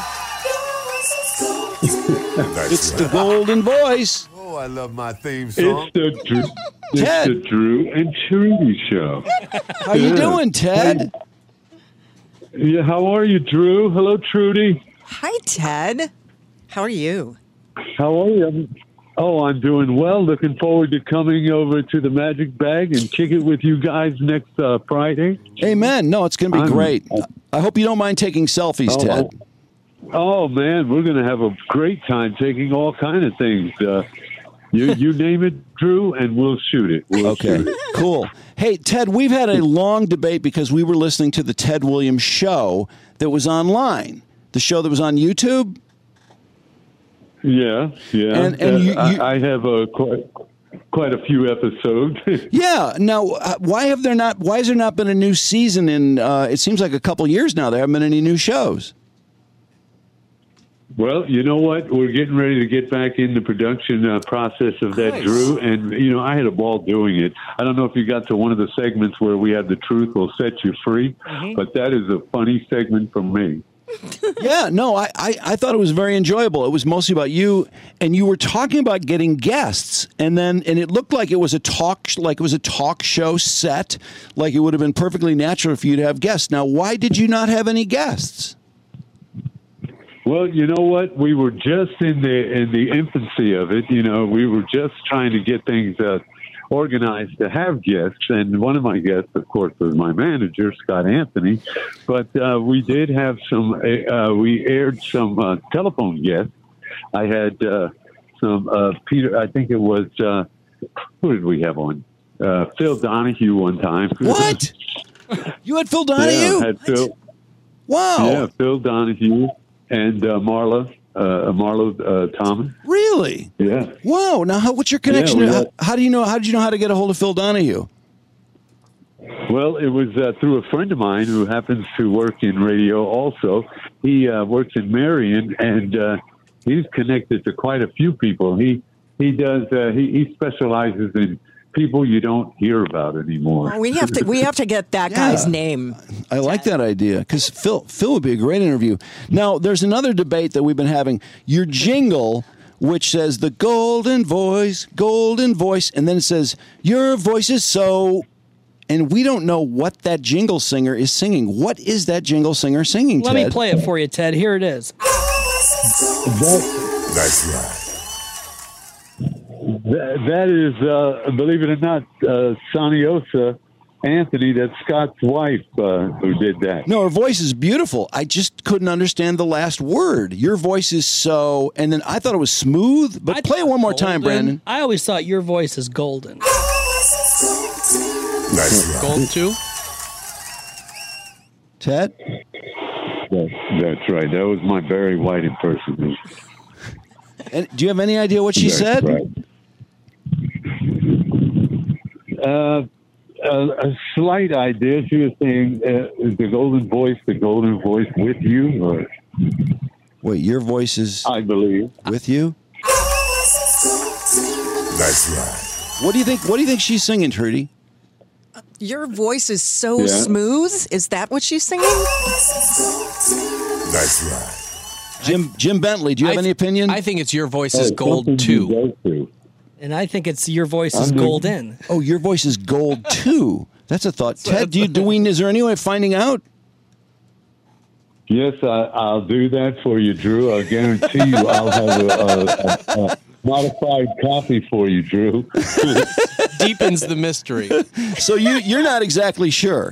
It's the golden voice. Oh, I love my theme song. It's the Drew, it's Ted. the Drew and Trudy show. How you doing, Ted? Yeah, how are you, Drew? Hello, Trudy. Hi, Ted. How are you? How are you? Oh, I'm doing well. Looking forward to coming over to the Magic Bag and kick it with you guys next uh, Friday. Amen. No, it's going to be I'm- great. I hope you don't mind taking selfies, Oh, Ted. Oh, man, we're going to have a great time taking all kind of things. Uh, you you name it, Drew, and we'll shoot it. We'll Okay, shoot it. cool. Hey, Ted, we've had a long debate because we were listening to the Ted Williams show that was online, the show that was on YouTube. Yeah, yeah. And- and Uh, you- you- I, I have a quite quite a few episodes. Yeah. Now, uh, why have there not? Why has there not been a new season in? Uh, it seems like a couple years now. There haven't been any new shows. Well, you know what? We're getting ready to get back in the production uh, process of that, Nice. Drew. And, you know, I had a ball doing it. I don't know if you got to one of the segments where we had The Truth Will Set You Free, but that is a funny segment for me. Yeah, no, I, I, I thought it was very enjoyable. It was mostly about you, and you were talking about getting guests, and then and it looked like it was a talk, like it was a talk show set, like it would have been perfectly natural for you to have guests. Now, why did you not have any guests? Well, you know what? We were just in the in the infancy of it. You know, we were just trying to get things uh, organized to have guests. And one of my guests, of course, was my manager, Scott Anthony. But uh, we did have some, uh, we aired some uh, telephone guests. I had uh, some, uh, Peter, I think it was, uh, who did we have on? Uh, Phil Donahue one time. What? You had Phil Donahue? Yeah, had Phil. Wow. Yeah, Phil Donahue and uh, Marla, uh, Marlo uh, Thomas. Really? Yeah. Wow. Now, how, what's your connection? Yeah, we how, had- how do you know? How did you know how to get a hold of Phil Donahue? Well, it was uh, through a friend of mine who happens to work in radio also. He uh, works in Marion, and uh, he's connected to quite a few people. He he does uh, he, he specializes in people you don't hear about anymore. Oh, we have to we have to get that guy's name. I like that idea because Phil Phil would be a great interview. Now, there's another debate that we've been having. Your jingle, which says the golden voice, golden voice, and then it says your voice is so, and we don't know what that jingle singer is singing. What is that jingle singer singing, Let Ted? me play it for you, Ted. Here it is. That's right. That, that is, uh, believe it or not, uh, Saniosa Anthony, that's Scott's wife, uh, who did that. No, her voice is beautiful. I just couldn't understand the last word. Your voice is so, and then I thought it was smooth, but play it one more time, Brandon. I always thought your voice is golden. That's right. Gold two? Ted? That, that's right. That was my Barry White impersonation. And do you have any idea what she That's said? Right. Uh, a, a slight idea. She was saying, uh, "Is the golden voice the golden voice with you?" Or wait, your voice is, I believe, with you. That's right. What do you think? What do you think she's singing, Trudy? Your voice is so Yeah. smooth. Is that what she's singing? That's right. Jim Jim Bentley, do you have I any th- opinion? I think it's your voice is gold too. And I think it's your voice is golden. Oh, your voice is gold too. That's a thought. Ted, do you, do we? Is there any way of finding out? Yes, I, I'll do that for you, Drew. I guarantee you, I'll have a, a, a, a modified copy for you, Drew. Deepens the mystery. So you you're not exactly sure.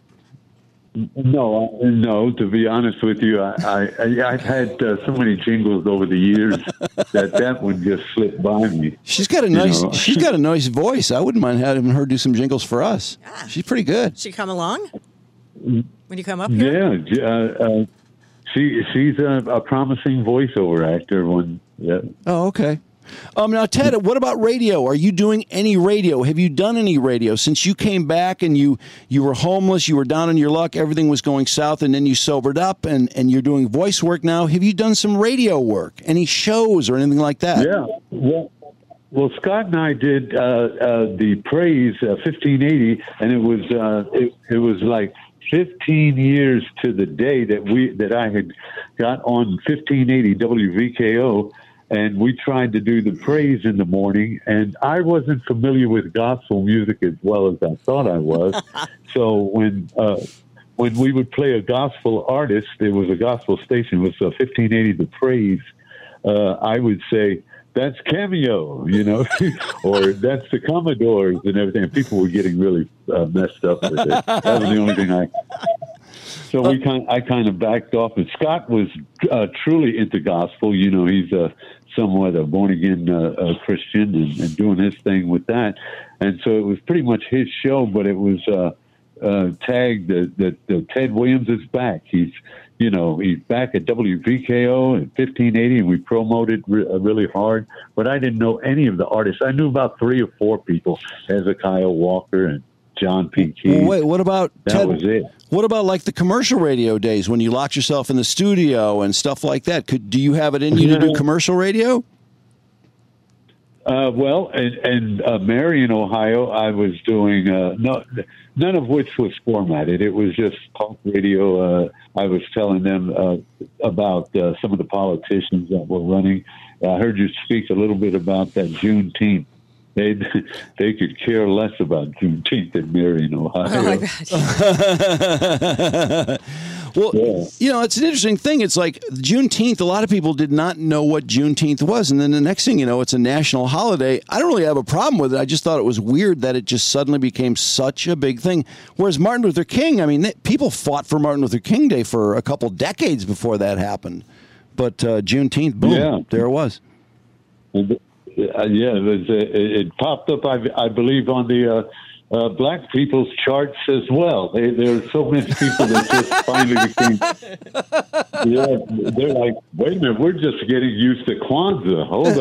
No, I- no. To be honest with you, I, I I've had uh, so many jingles over the years that that one just slipped by me. She's got a You nice know. she's got a nice voice. I wouldn't mind having her do some jingles for us. She's pretty good. She come along when you come up here. Yeah, j- uh, uh, she she's a, a promising voiceover actor. When yeah. Oh, okay. Um, now, Ted, what about radio? Are you doing any radio? Have you done any radio since you came back and you you were homeless, you were down on your luck, everything was going south, and then you sobered up and, and you're doing voice work now? Have you done some radio work? Any shows or anything like that? Yeah. Well, well, Scott and I did uh, uh, the Praise uh, fifteen eighty, and it was uh, it, it was like fifteen years to the day that we that I had got on fifteen eighty W V K O. And we tried to do the praise in the morning, and I wasn't familiar with gospel music as well as I thought I was. So when uh, when we would play a gospel artist, there was a gospel station, it was uh, fifteen eighty The Praise, uh, I would say, that's Cameo, you know, or that's the Commodores and everything. And people were getting really uh, messed up with it. That was the only thing I... So we kind, I kind of backed off, and Scott was uh, truly into gospel. You know, he's a somewhat a born again uh, uh, Christian and, and doing his thing with that. And so it was pretty much his show, but it was uh, uh, tagged that, that, that Ted Williams is back. He's, you know, he's back at W V K O and fifteen eighty, and we promoted re- uh, really hard. But I didn't know any of the artists. I knew about three or four people, Hezekiah Walker and John P. Key. Well, wait, what about that Ted? was it. What about like the commercial radio days when you locked yourself in the studio and stuff like that? Could do you have it in you to do commercial radio? Uh, well, and, and uh, Marion, Ohio, I was doing uh, no, none of which was formatted. It was just talk radio. Uh, I was telling them uh, about uh, some of the politicians that were running. I heard you speak a little bit about that Juneteenth. They they could care less about Juneteenth than Marion, Ohio. Oh, well, yeah. You know, it's an interesting thing. It's like Juneteenth, a lot of people did not know what Juneteenth was. And then the next thing you know, it's a national holiday. I don't really have a problem with it. I just thought it was weird that it just suddenly became such a big thing. Whereas Martin Luther King, I mean, they, people fought for Martin Luther King Day for a couple decades before that happened. But uh, Juneteenth, boom, yeah. There it was. Uh, yeah, it, was, uh, it, it popped up, I, I believe, on the... Uh, Uh, black people's charts as well. They, there are so many people that just finally became. Yeah, they're like, wait a minute, we're just getting used to Kwanzaa. Hold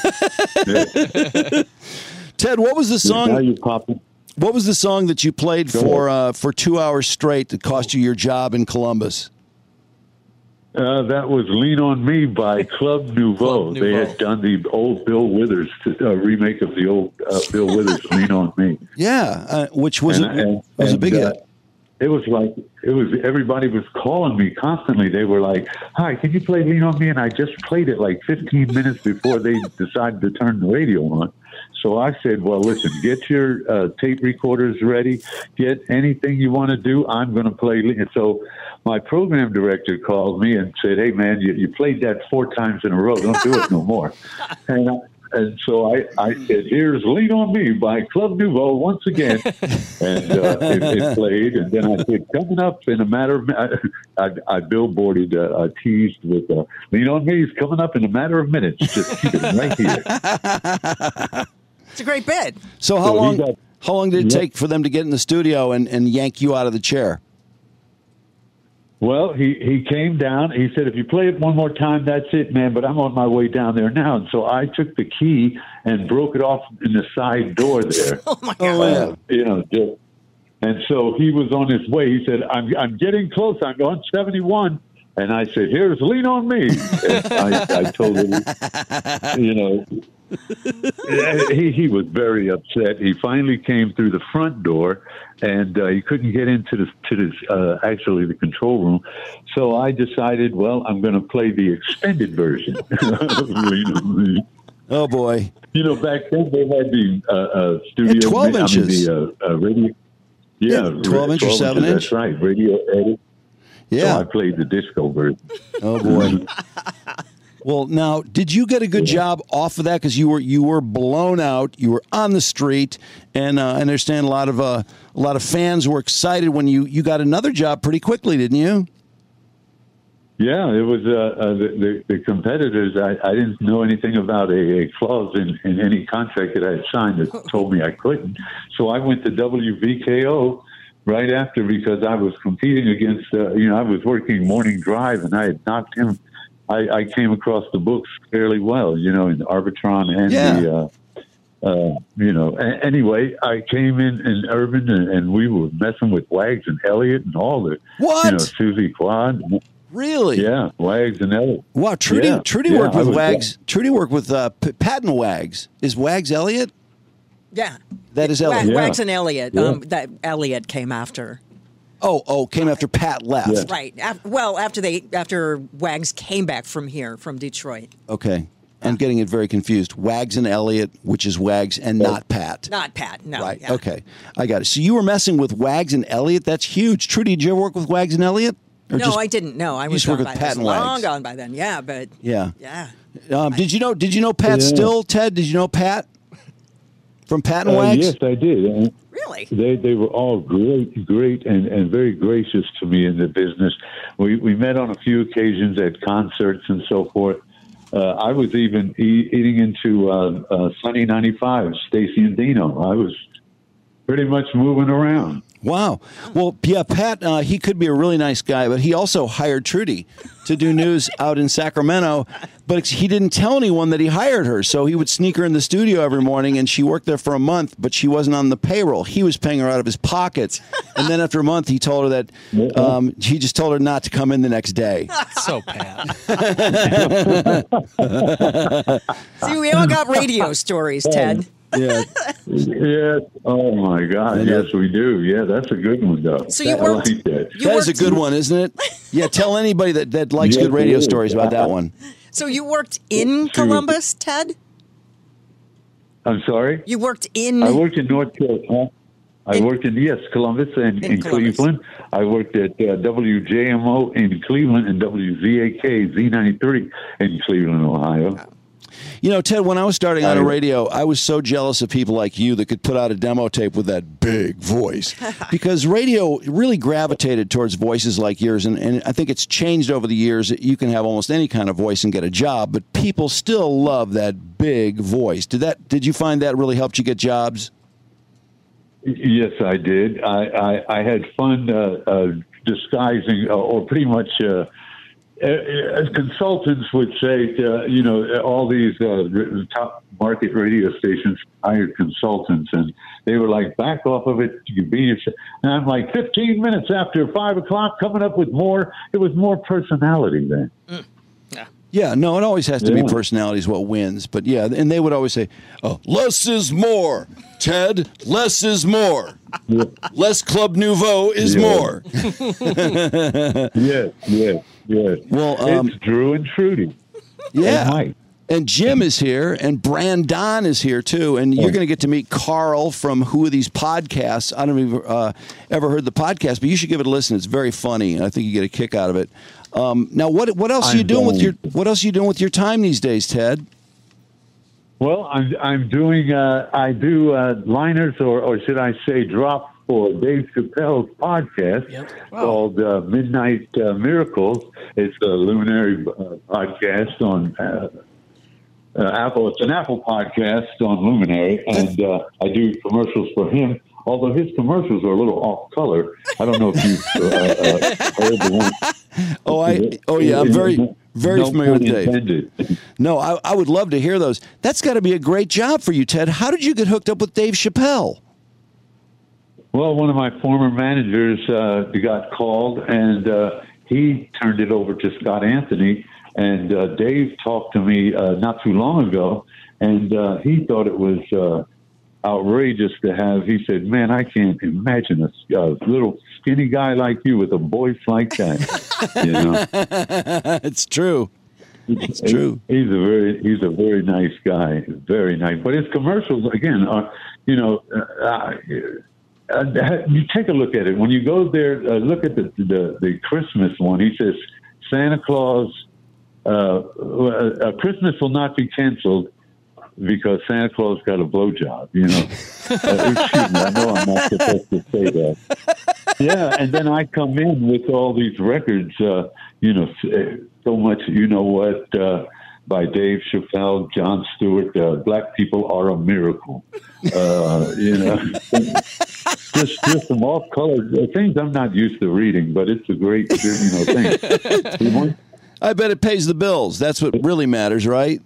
up. Ted, what was the song? Now you pop it. What was the song that you played Go for uh, for two hours straight that cost you your job in Columbus? Uh, that was "Lean on Me" by Club Nouveau. Club They Nouveau. had done the old Bill Withers uh, remake of the old uh, Bill Withers "Lean on Me." Yeah, uh, which was And- a, and- was a and, big uh, hit. It was like it was. Everybody was calling me constantly. They were like, "Hi, can you play Lean on Me?" And I just played it like fifteen minutes before they decided to turn the radio on. So I said, "Well, listen, get your uh, tape recorders ready. Get anything you want to do. I'm going to play." Lean. So my program director called me and said, "Hey, man, you, you played that four times in a row. Don't do it no more." And I, And so I, I said, "Here's Lean on Me by Club Nouveau once again." And uh, it, it played. And then I said, "Coming up in a matter of minutes," I, I billboarded, uh, I teased with uh, "Lean on Me is coming up in a matter of minutes. Just keep it right here." It's a great bit. So how So he long? got- how long did it Yep. take for them to get in the studio and, and yank you out of the chair? Well, he, he came down. He said, "If you play it one more time, that's it, man. But I'm on my way down there now." And so I took the key and broke it off in the side door there. Oh, my God. Uh, you know, just, and so he was on his way. He said, I'm, I'm getting close. I'm on seventy-one. And I said, "Here's Lean on Me." And I, I told him, you know, he, he was very upset. He finally came through the front door, and uh, he couldn't get into the to this uh, actually the control room. So I decided, well, I'm going to play the extended version of Lean on Me. Oh boy! You know, back then they had the uh, uh, studio, Yeah, twelve I mean, inches. the uh, uh, radio. Yeah, Yeah, twelve inch or twelve seven inches, inch. That's right, radio edit. Yeah. So I played the disco version. Oh boy. Well, now, did you get a good job off of that? Because you were you were blown out. You were on the street, and uh, I understand a lot of uh, a lot of fans were excited when you, you got another job pretty quickly, didn't you? Yeah, it was uh, uh, the, the the competitors. I, I didn't know anything about a, a clause in, in any contract that I had signed that told me I couldn't. So I went to W V K O right after because I was competing against. Uh, you know, I was working morning drive, and I had knocked him. I, I came across the books fairly well. You know, in Arbitron and Yeah. the. Uh, Uh, you know, a- anyway, I came in in Urban and, and we were messing with Wags and Elliott and all the, What? you know, Susie Quad. Really? Yeah, Wags and Elliott. Wow, Trudy Yeah, Trudy yeah, worked I with was- Wags. Trudy worked with uh, P- Patton Wags. Is Wags Elliott? Yeah. That is Wa- Elliott. Yeah. Wags and Elliott. Yeah. Um, that Elliott came after. Oh, oh, came after Pat left. Right. Af- well, after they after Wags came back from here, from Detroit. Okay. I'm getting it very confused. Wags and Elliott, which is Wags and not Pat. Not Pat, no. Right. yeah. Okay. I got it. So you were messing with Wags and Elliott? That's huge. Trudy, did you ever work with Wags and Elliott? Or No, just- I didn't. No, I you was just worked gone with by Pat then. and Wags. Long gone by then. Yeah, but Yeah. yeah. Um, did you know? Did you know Pat Yeah. Still, Ted? Did you know Pat from Pat and Uh, Wags? yes, I did. And Really? They they were all great, great, and, and very gracious to me in the business. We we met on a few occasions at concerts and so forth. Uh, I was even e- eating into uh, uh, Sunny ninety-five, Stacy and Dino. I was pretty much moving around. Wow. Well, yeah, Pat, uh, he could be a really nice guy, but he also hired Trudy to do news out in Sacramento. But he didn't tell anyone that he hired her. So he would sneak her in the studio every morning, and she worked there for a month, but she wasn't on the payroll. He was paying her out of his pockets. And then after a month, he told her that um, he just told her not to come in the next day. So Pat. See, we all got radio stories, Ted. Yeah. Yes. Oh my God. Yes, we do. Yeah, that's a good one, though. So you I worked- like that. you That is a worked- good one, isn't it? Yeah, tell anybody that, that likes Yes, good radio it is. stories about that one. So you worked in Columbus, Ted? I'm sorry? You worked in. I worked in North Carolina. I worked in, yes, Columbus and In in, Columbus. Cleveland. I worked at uh, W J M O in Cleveland and W Z A K Z ninety-three in Cleveland, Ohio. You know, Ted, when I was starting on I- a radio, I was so jealous of people like you that could put out a demo tape with that big voice because radio really gravitated towards voices like yours. And, and I think it's changed over the years. You can have almost any kind of voice and get a job, but people still love that big voice. Did that? Did you find that really helped you get jobs? Yes, I did. I, I, I had fun uh, uh, disguising uh, or pretty much uh, uh, uh, consultants would say, uh, you know, all these uh, top market radio stations hired consultants, and they were like, back off of it. You be yourself. And I'm like, fifteen minutes after five o'clock, coming up with more. It was more personality then. Mm. Yeah. Yeah, no, it always has to Yeah. be personality is what wins. But yeah, and they would always say, oh, less is more, Ted. Less is more. Yeah. Less Club Nouveau is Yeah. more. Yes, yes, yes. Well, um, it's Drew and Trudy. Yeah. And Mike. And Jim is here, and Brandon is here, too. And you're going to get to meet Carl from Who Are These Podcasts. I don't know if you've uh, ever heard the podcast, but you should give it a listen. It's very funny, and I think you get a kick out of it. Um, now, what what else are you I'm doing with your dying. what else are you doing with your time these days, Ted? Well, I'm I'm doing uh, I do uh, liners, or or should I say, drops for Dave Chappelle's podcast called uh, Midnight uh, Miracles. It's a luminary uh, podcast on uh, uh, Apple. It's an Apple podcast on Luminary, and uh, I do commercials for him. Although his commercials are a little off color. I don't know if you've uh, uh, heard the one. Oh, I oh yeah, I'm very very No familiar with pun Dave. intended. No, I, I would love to hear those. That's got to be a great job for you, Ted. How did you get hooked up with Dave Chappelle? Well, one of my former managers uh, got called, and uh, he turned it over to Scott Anthony. And uh, Dave talked to me uh, not too long ago, and uh, he thought it was uh, outrageous to have. He said, "Man, I can't imagine a, a little skinny guy like you with a voice like that." You know, it's true. It's true. He's a very he's a very nice guy, very nice. But his commercials again are, you know. Uh, Uh, you take a look at it. When you go there, uh, look at the, the the Christmas one. He says, Santa Claus, uh, uh, Christmas will not be canceled because Santa Claus got a blowjob, you know. uh, excuse me, I know I'm not supposed to say that. Yeah, and then I come in with all these records, uh, you know, so much, you know what, uh, by Dave Chappelle, Jon Stewart, uh, Black People Are a Miracle. Uh, you know, just just some off-color things I'm not used to reading, but it's a great, you know, thing. I bet it pays the bills. That's what really matters, right?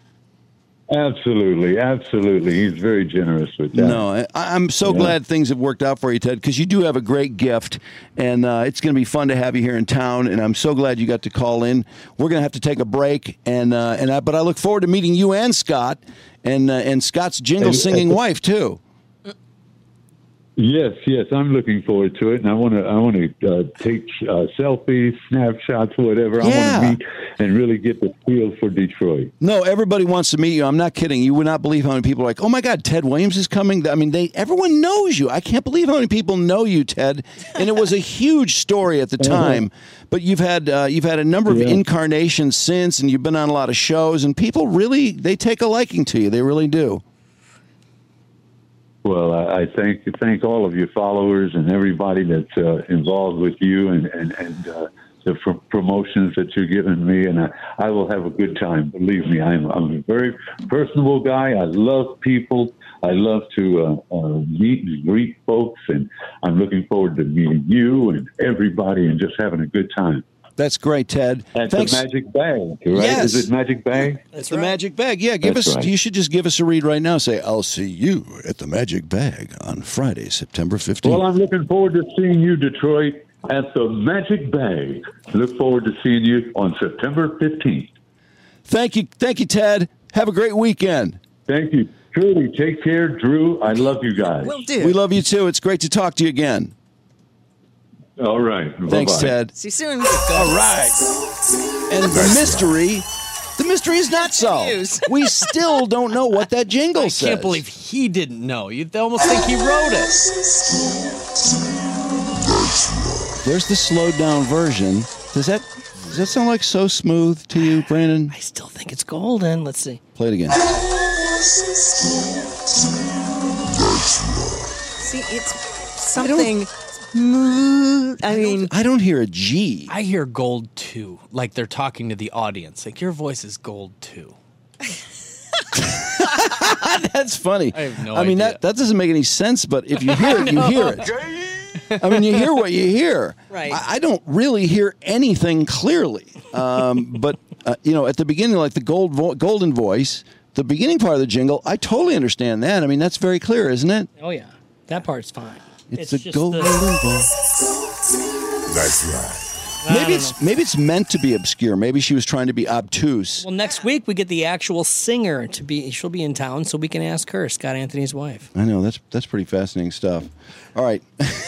Absolutely, absolutely. He's very generous with that. No, I, I'm so Yeah. glad things have worked out for you, Ted, because you do have a great gift, and uh, it's going to be fun to have you here in town. And I'm so glad you got to call in. We're going to have to take a break, and uh, and I, but I look forward to meeting you and Scott, and uh, and Scott's jingle singing wife too. Yes, yes, I'm looking forward to it, and I want to, I want to uh, take uh, selfies, snapshots, whatever. I Yeah. want to meet and really get the feel for Detroit. No, everybody wants to meet you. I'm not kidding. You would not believe how many people are like, "Oh my God, Ted Williams is coming." I mean, they everyone knows you. I can't believe how many people know you, Ted. And it was a huge story at the time. But you've had uh, you've had a number of Yeah. incarnations since, and you've been on a lot of shows, and people really they take a liking to you. They really do. Well, I, I thank thank all of your followers and everybody that's uh, involved with you and and and uh, the pr- promotions that you're giving me, and I, I will have a good time. Believe me, I'm I'm a very personable guy. I love people. I love to uh, uh, meet and greet folks, and I'm looking forward to meeting you and everybody and just having a good time. That's great, Ted. That's Thanks. the Magic Bag, right? Yes. Is it Magic Bag? It's the Magic Bag. Yeah, give That's us. right. You should just give us a read right now. Say, "I'll see you at the Magic Bag on Friday, September fifteenth." Well, I'm looking forward to seeing you, Detroit, at the Magic Bag. Look forward to seeing you on September fifteenth. Thank you, thank you, Ted. Have a great weekend. Thank you. Truly, take care, Drew. I love you guys. Will do. We love you too. It's great to talk to you again. All right. Thanks, Bye-bye. Ted. See you soon. All right. And the mystery, the mystery is not solved. We still don't know what that jingle I says. can't believe he didn't know. You'd almost think he wrote it. There's the slowed down version. Does that does that sound like So Smooth to you, Brandon? I still think it's golden. Let's see. Play it again. See, it's something smooth. I mean, I don't hear a G. I hear gold too. Like they're talking to the audience. Like your voice is gold too. That's funny. I have no I mean, idea. that, that doesn't make any sense, but if you hear it, you hear it. I mean, you hear what you hear. Right. I, I don't really hear anything clearly. Um, but, uh, you know, at the beginning, like the gold vo- golden voice, the beginning part of the jingle, I totally understand that. I mean, that's very clear, isn't it? Oh, yeah. That part's fine. It's, It's the just golden the- voice. That's right. I Maybe don't it's maybe it's meant to be obscure. Maybe she was trying to be obtuse. Well, next week we get the actual singer to be. She'll be in town, so we can ask her, Scott Anthony's wife. I know that's that's pretty fascinating stuff. All right.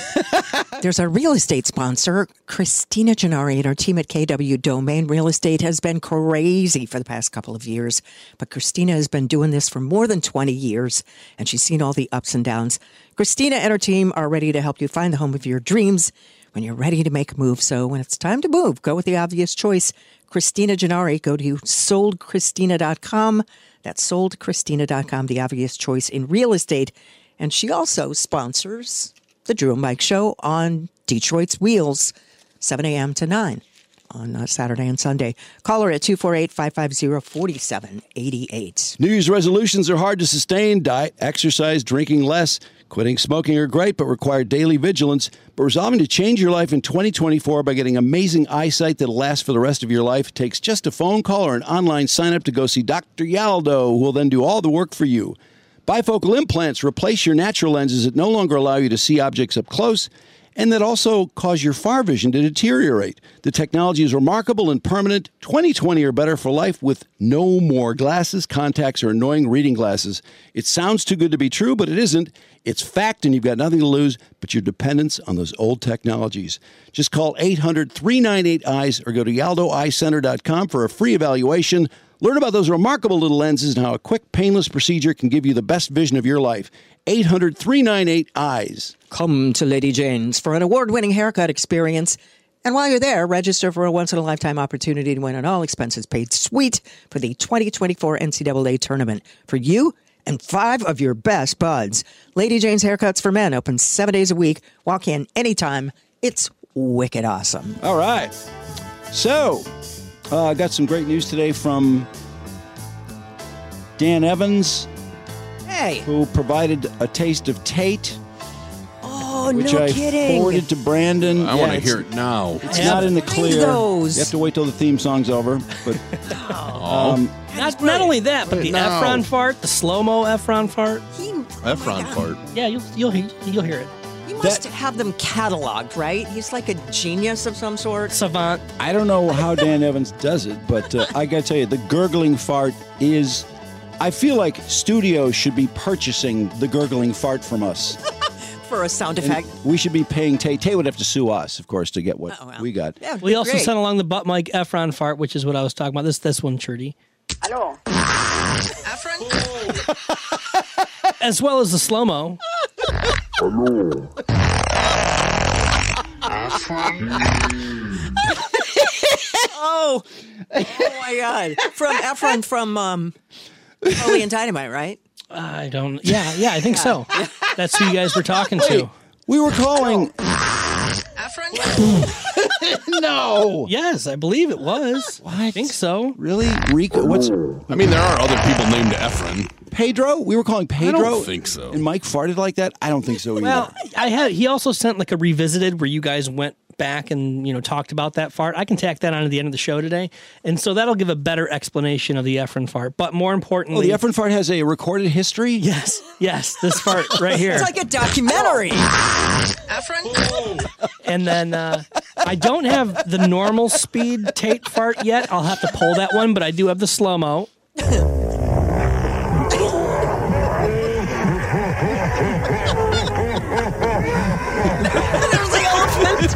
There's a real estate sponsor, Christina Gennari, and her team at K W Domain Real Estate has been crazy for the past couple of years. But Christina has been doing this for more than twenty years, and she's seen all the ups and downs. Christina and her team are ready to help you find the home of your dreams when you're ready to make a move. So when it's time to move, go with the obvious choice. Christina Gennari. Go to sold christina dot com. That's sold christina dot com, the obvious choice in real estate. And she also sponsors the Drew and Mike Show on Detroit's Wheels, seven a.m. to nine on uh, Saturday and Sunday. Call her at two four eight, five five zero, four seven eight eight. New Year's resolutions are hard to sustain. Diet, exercise, drinking less, quitting smoking are great, but require daily vigilance. But resolving to change your life in twenty twenty-four by getting amazing eyesight that'll last for the rest of your life takes just a phone call or an online sign up to go see Doctor Yaldo, who will then do all the work for you. Bifocal implants replace your natural lenses that no longer allow you to see objects up close and that also cause your far vision to deteriorate. The technology is remarkable and permanent. twenty twenty or better for life with no more glasses, contacts, or annoying reading glasses. It sounds too good to be true, but it isn't. It's fact, and you've got nothing to lose but your dependence on those old technologies. Just call eight hundred, three nine eight, eyes or go to yaldo eye center dot com for a free evaluation. Learn about those remarkable little lenses and how a quick, painless procedure can give you the best vision of your life. eight hundred, three nine eight, eyes. Come to Lady Jane's for an award-winning haircut experience. And while you're there, register for a once-in-a-lifetime opportunity to win an all-expenses-paid suite for the twenty twenty-four N C double A tournament for you and five of your best buds. Lady Jane's Haircuts for Men open seven days a week. Walk in anytime. It's wicked awesome. All right. So, I uh, got some great news today from Dan Evans, Hey. who provided a taste of Tate, Oh, which no I kidding. forwarded to Brandon. I want to it's- hear it now. It's not in the clear. those. You have to wait till the theme song's over. But um, Not, not only that, but the No. Efron fart, the slow-mo Efron fart. Efron fart. Yeah, you'll you'll you'll hear it. You must have them cataloged, right? He's like a genius of some sort. Savant. I don't know how Dan Evans does it, but uh, I got to tell you, the gurgling fart is. I feel like studios should be purchasing the gurgling fart from us. For a sound And effect. we should be paying Tate. Tate would have to sue us, of course, to get what Oh, wow. we got. Yeah, We also great. sent along the butt mic Efron fart, which is what I was talking about. This this one, Churdy. Hello. As well as the slow-mo. Oh, oh my God! From Efron from um, Napoleon and Dynamite, right? I don't. Yeah, yeah, I think so. That's who you guys were talking to. We were calling. No. Yes, I believe it was. I think so. Really? Rico? What's I mean, there are other people named Efron. Pedro? We were calling Pedro. I don't think so. And Mike farted like that? I don't think so either. Well, I had. He also sent like a revisited where you guys went back and you know talked about that fart. I can tack that on at the end of the show today, and so that'll give a better explanation of the Efron fart. But more oh, importantly, the Efron fart has a recorded history? Yes, yes, this fart right here. It's like a documentary. And then uh, I don't have the normal speed Tate fart yet. I'll have to pull that one, but I do have the slow mo. There's the elephant.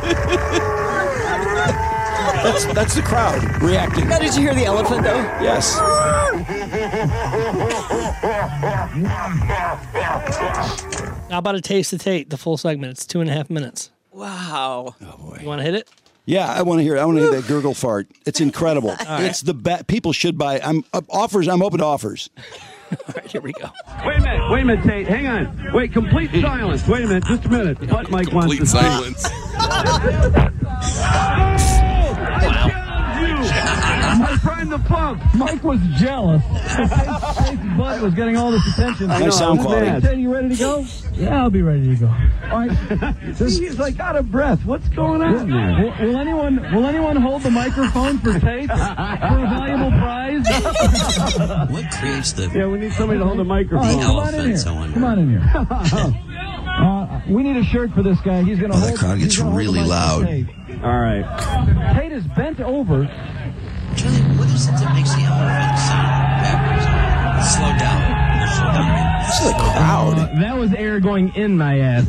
That's that's the crowd reacting. Now, did you hear the elephant though? Yes. How about a taste of Tate? The full segment. It's two and a half minutes. Wow. You want to hit it? Yeah, I want to hear. I want to hear that gurgle fart. It's incredible. It's the best. People should buy. I'm uh, offers. I'm open to offers. All right, here we go. Wait a minute, wait a minute, Tate. Hang on. Wait, complete silence. Wait a minute, just a minute. What Mike wants Complete to silence. I'm trying in the pub. Mike was jealous. Tate's butt was getting all this attention. Nice sound quality. Tate, you ready to go? Yeah, I'll be ready to go. All right. He's like out of breath. What's going on? Will, will anyone will anyone hold the microphone for Tate for a valuable prize? What creates the? Yeah, we need somebody to hold the microphone. The Come on in elephants, here. I wonder. Come on in here. Uh, we need a shirt for this guy. He's going to Oh, hold. that crowd he's gets gonna hold really the mic for loud. Tate. All right. Tate is bent over. Charlie, what is it that makes the elephant sound backwards? Slow down. Slow down. This is a crowd. Uh, that was air going in my ass.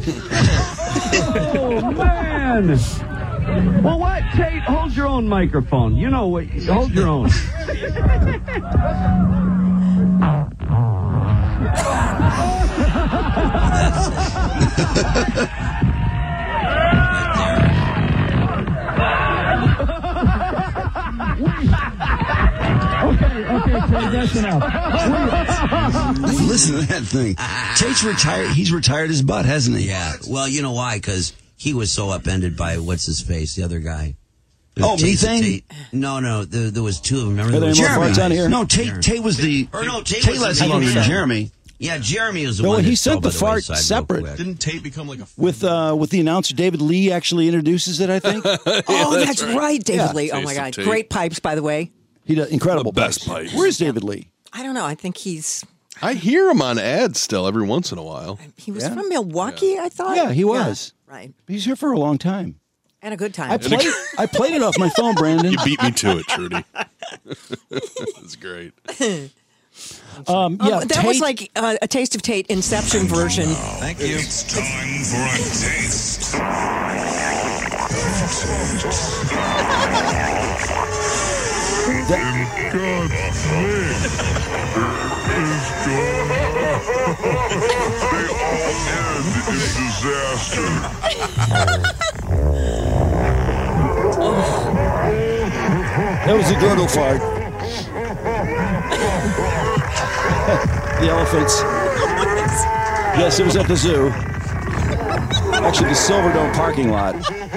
Oh man. Well, what? Tate, hold your own microphone. You know what? Hold your own. Okay, okay, Tate, that's enough. Listen to that thing. Tate's retired. He's retired his butt, hasn't he? Yeah. Well, you know why? Because he was so upended by what's his face, the other guy. Oh, Tate's- Methane? Tate- No, no. There, there was two of them. Remember? Are there there was more farts on here? No, Tate, Tate was the. Or no, Tate, Tate was lasted the longer main than guy. Jeremy. Yeah, Jeremy was the No, one. he that sent fell the by fart wayside real separate. quick. Didn't Tate become like a With uh, with the announcer David Lee actually introduces it, I think. Oh, that's, right. David Yeah. Lee. Oh, my Taste of God. Tate. Great pipes, by the way. He does incredible The best pipes. pipes. Where's David Lee? I don't know. I think he's I hear him on ads still every once in a while. he was Yeah. from Milwaukee, I thought. Yeah, he was. Right. He's here for a long time. And a good time. I played I played it off my phone, Brandon. You beat me to it, Trudy. That's great. Um, Oh, yeah, that Tate, was like uh, a Taste of Tate Inception version. Thank you. It's time for a taste. In God's name, is gone. They all end in disaster. that was a girdle fart. The elephants. Yes, it was at the zoo. Actually, the Silverdome parking lot.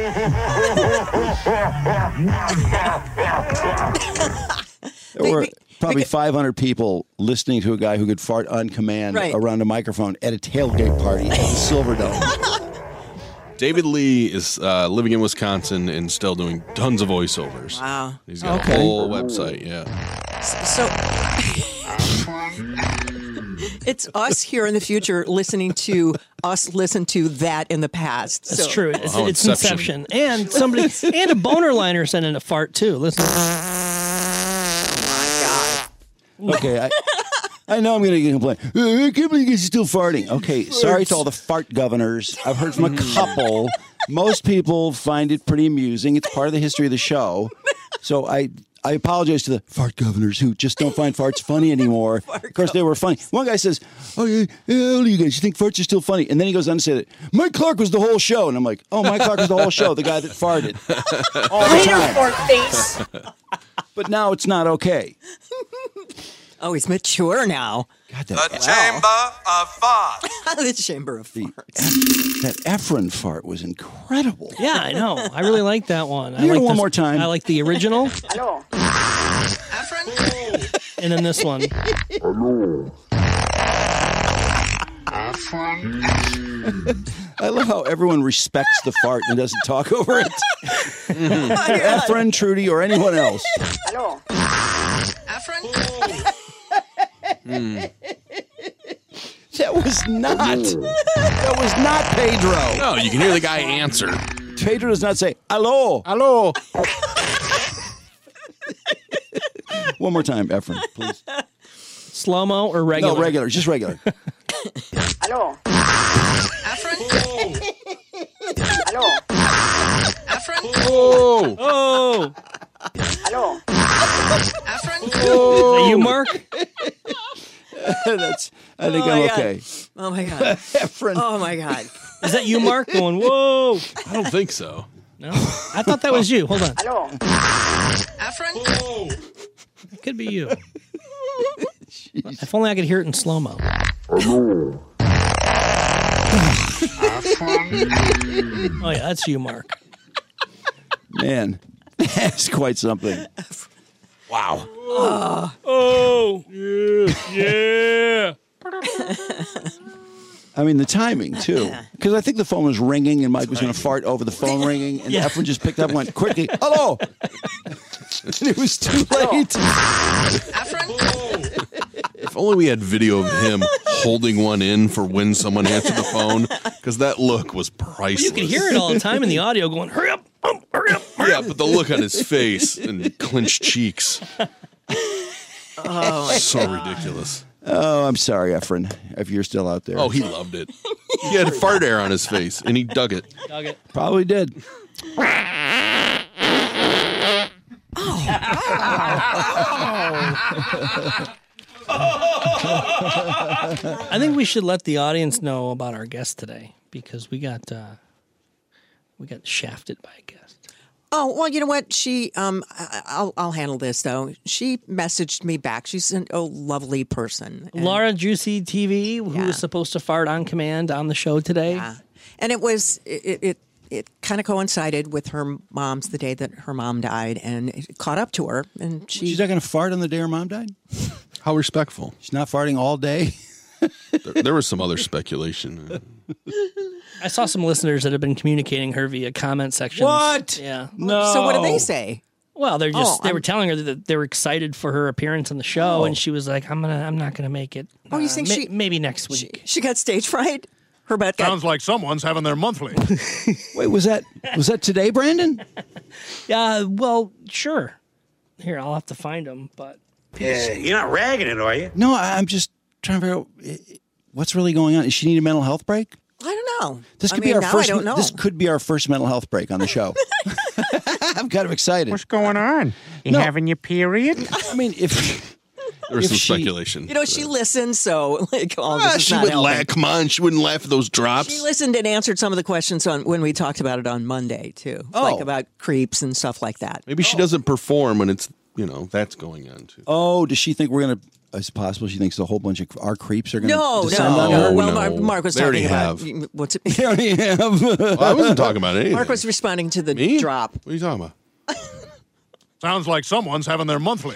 There were probably five hundred people listening to a guy who could fart on command Right. around a microphone at a tailgate party at the Silverdome. David Lee is uh, living in Wisconsin and still doing tons of voiceovers. Wow. He's got Okay. a whole website, yeah. So it's us here in the future listening to us listen to that in the past. That's So- true. It's, Oh, it's Inception. Inception. And somebody, and a boner liner sent in a fart, too. Listen. Okay, I, I know I'm going to get a complaint. Uh, I can't believe you're still farting. Okay, sorry to all the fart governors. I've heard from a couple. Most people find it pretty amusing. It's part of the history of the show. So I I apologize to the fart governors who just don't find farts funny anymore. Of course, they were funny. One guy says, oh, yeah, yeah, how do you guys? You think farts are still funny? And then he goes on to say that Mike Clark was the whole show. And I'm like, oh, Mike Clark was the whole show, the guy that farted. All the time. fart face. But now it's not okay. Oh, he's mature now. God, that, The Chamber of Fart. the Chamber of Farts. that Efren fart was incredible. Yeah, I know. I really like that one. I Hear it like one this- more time. I like the original. Hello. And then this one. Hello. I love how everyone respects the fart and doesn't talk over it. Efren, Trudy, or anyone else. Hello. That was not. That was not Pedro. No, you can hear the guy answer. Pedro does not say hello. Hello. One more time, Efren, please. Slow mo or regular? No, regular, just regular. Hello. Hello. Oh. Oh. Hello. Is that you, Mark? That's. I think Oh, I'm my God. okay. Oh, my God. Efren. Oh, my God. Is that you, Mark? Going, whoa. I don't think so. No? I thought that was you. Hold on. Hello. It could be you. If only I could hear it in slow mo. Hello. Oh, yeah, that's you, Mark. Man, that's quite something. Wow. Oh. Oh. Yeah. Yeah. I mean, the timing, too. Because I think the phone was ringing and Mike was going to fart over the phone ringing. And Yeah. Efren just picked up and went, quickly, hello. And it was too late. If only we had video of him holding one in for when someone answered the phone, because that look was priceless. You can hear it all the time in the audio going, hurry up, um, hurry up. Yeah, but the look on his face and clenched cheeks. Oh, my so God. ridiculous. Oh, I'm sorry, Efren, if you're still out there. Oh, he loved it. He had fart air on his face, and he dug it. Dug it. Probably did. I think we should let the audience know about our guest today because we got uh, we got shafted by a guest. Oh, well, you know what? She, um, I- I'll, I'll handle this though. She messaged me back. She's an, a lovely person. And, Laura Juicy T V, who Yeah. was supposed to fart on command on the show today. Yeah. And it was, it, it, it kind of coincided with her mom's, the day that her mom died, and it caught up to her. And she, She's not going to fart on the day her mom died? How respectful. She's not farting all day? There, there was some other speculation. I saw some listeners that have been communicating her via comment sections. What? Yeah. No. So what do they say? Well, they're just Oh, they I'm- were telling her that they were excited for her appearance on the show, Oh. and she was like, "I'm gonna, I'm not gonna make it." Oh, you Uh, think ma- she- maybe next week? She got stage fright? Her butt got... Sounds like someone's having their monthly. Wait, was that was that today, Brandon? Yeah. Well, sure. Here, I'll have to find them, but Yeah, you're not ragging it, are you? No, I- I'm just trying to figure out eh, what's really going on. Does she need a mental health break? I don't know. This I could mean, be our now first. I don't know. This could be our first mental health break on the show. I'm kind of excited. What's going on? You No. having your period? I mean, if There was If some she- speculation. You know, she listened, so like, oh, Ah, this is she not wouldn't helping. laugh. Come on, she wouldn't laugh at those drops. She listened and answered some of the questions on when we talked about it on Monday too, Oh. like about creeps and stuff like that. Maybe she doesn't perform when it's, you know, that's going on too. oh, does she think we're gonna? It's possible she thinks a whole bunch of our creeps are gonna No, descend no, on no. her. Well, no. Mark, Mark was They already talking about have. what's it? They already have. Well, I wasn't talking about anything. Mark was responding to the Me? drop. What are you talking about? Sounds like someone's having their monthly.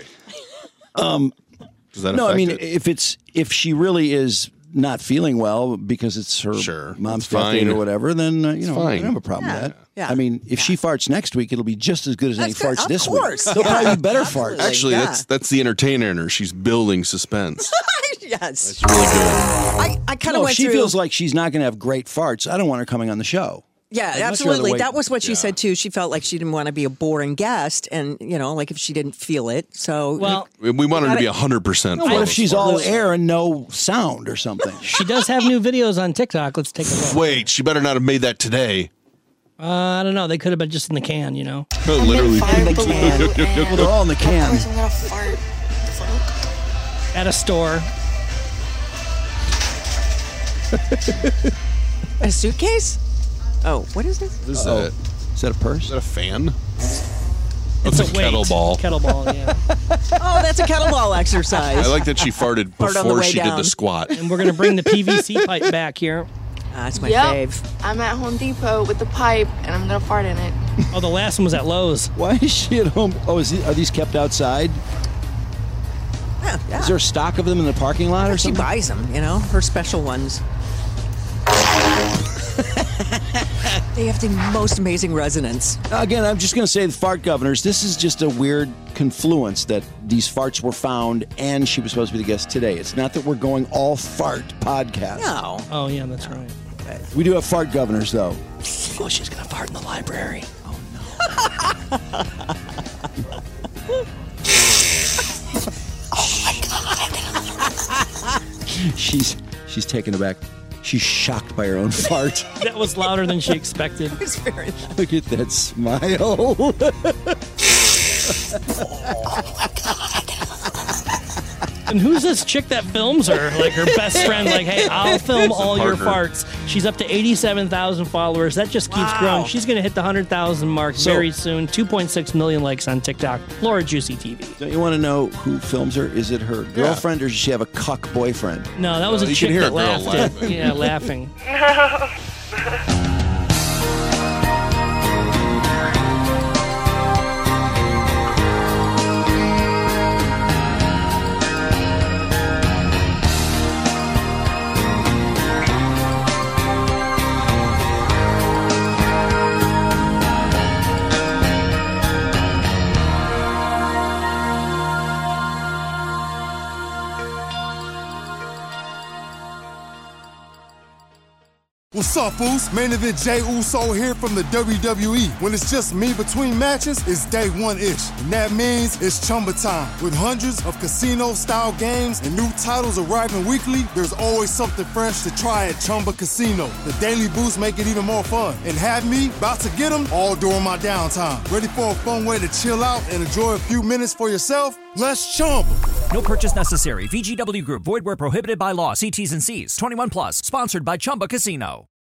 Um, Does that no, I affect mean, it? if it's if she really is not feeling well because it's her Sure. mom's It's birthday fine. or whatever, then uh, you It's know I fine. don't have a problem with that. Yeah. I mean, if she farts next week, it'll be just as good as any That's good. farts Of this course. week. They'll Yeah. probably be better Absolutely. farts. Actually, yeah. that's that's the entertainer in her. She's building suspense. Yes, It's really good. I, I kind of No, if went she through. feels like she's not going to have great farts, I don't want her coming on the show. Yeah, I'd much rather absolutely. wait- That was what she Yeah. said too. She felt like she didn't want to be a boring guest, and you know, like if she didn't feel it. So well, We we want her to be gotta- one hundred percent. What if she's all air and no sound or something? she does have new videos on TikTok. Let's take a look. Wait, she better not have made that today. Uh, I don't know. They could have been just in the can, you know. Literally. in the can. Well, they're all in the can. I'm gonna fart. At a store. A suitcase? Oh, what is this? What is Oh, that? is that a purse? Is that a fan? It's That's a kettle weight. ball. Kettle ball, yeah. Oh, that's a kettlebell exercise. I like that she farted Fart on the before way she did down. the squat. And we're gonna bring the P V C pipe back here. Ah, that's my Yep. fave. I'm at Home Depot with the pipe, and I'm gonna fart in it. Oh, the last one was at Lowe's. Why is she at home? Oh, is he, are these kept outside? Yeah, yeah. Is there a stock of them in the parking lot or She something? buys them, you know, her special ones. They have the most amazing resonance. Again, I'm just going to say the fart governors, this is just a weird confluence that these farts were found and she was supposed to be the guest today. It's not that we're going all fart podcast. No. Oh, yeah, that's right. We do have fart governors, though. Oh, she's gonna fart in the library. She's she's taken aback. She's shocked by her own fart. That was louder than she expected. It's very Look at that smile. And who's this chick that films her? Like her best friend, like, hey, I'll film all your partner. farts. She's up to eighty-seven thousand followers. That just keeps Wow. growing. She's going to hit the one hundred thousand mark So- very soon. two point six million likes on TikTok. Laura Juicy T V. Don't you want to know who films her? Is it her girlfriend or does she have a cuck boyfriend? No, that was No, a you chick can hear that a girl laughed. laughing. At, yeah, laughing. What's up, Oos? Main event Jay Uso here from the W W E. When it's just me between matches, it's day one-ish. And that means it's Chumba time. With hundreds of casino-style games and new titles arriving weekly, there's always something fresh to try at Chumba Casino. The daily boosts make it even more fun. And have me about to get them all during my downtime. Ready for a fun way to chill out and enjoy a few minutes for yourself? Let's Chumba. No purchase necessary. V G W Group. Void where prohibited by law. See T's and C's. twenty-one plus. Sponsored by Chumba Casino.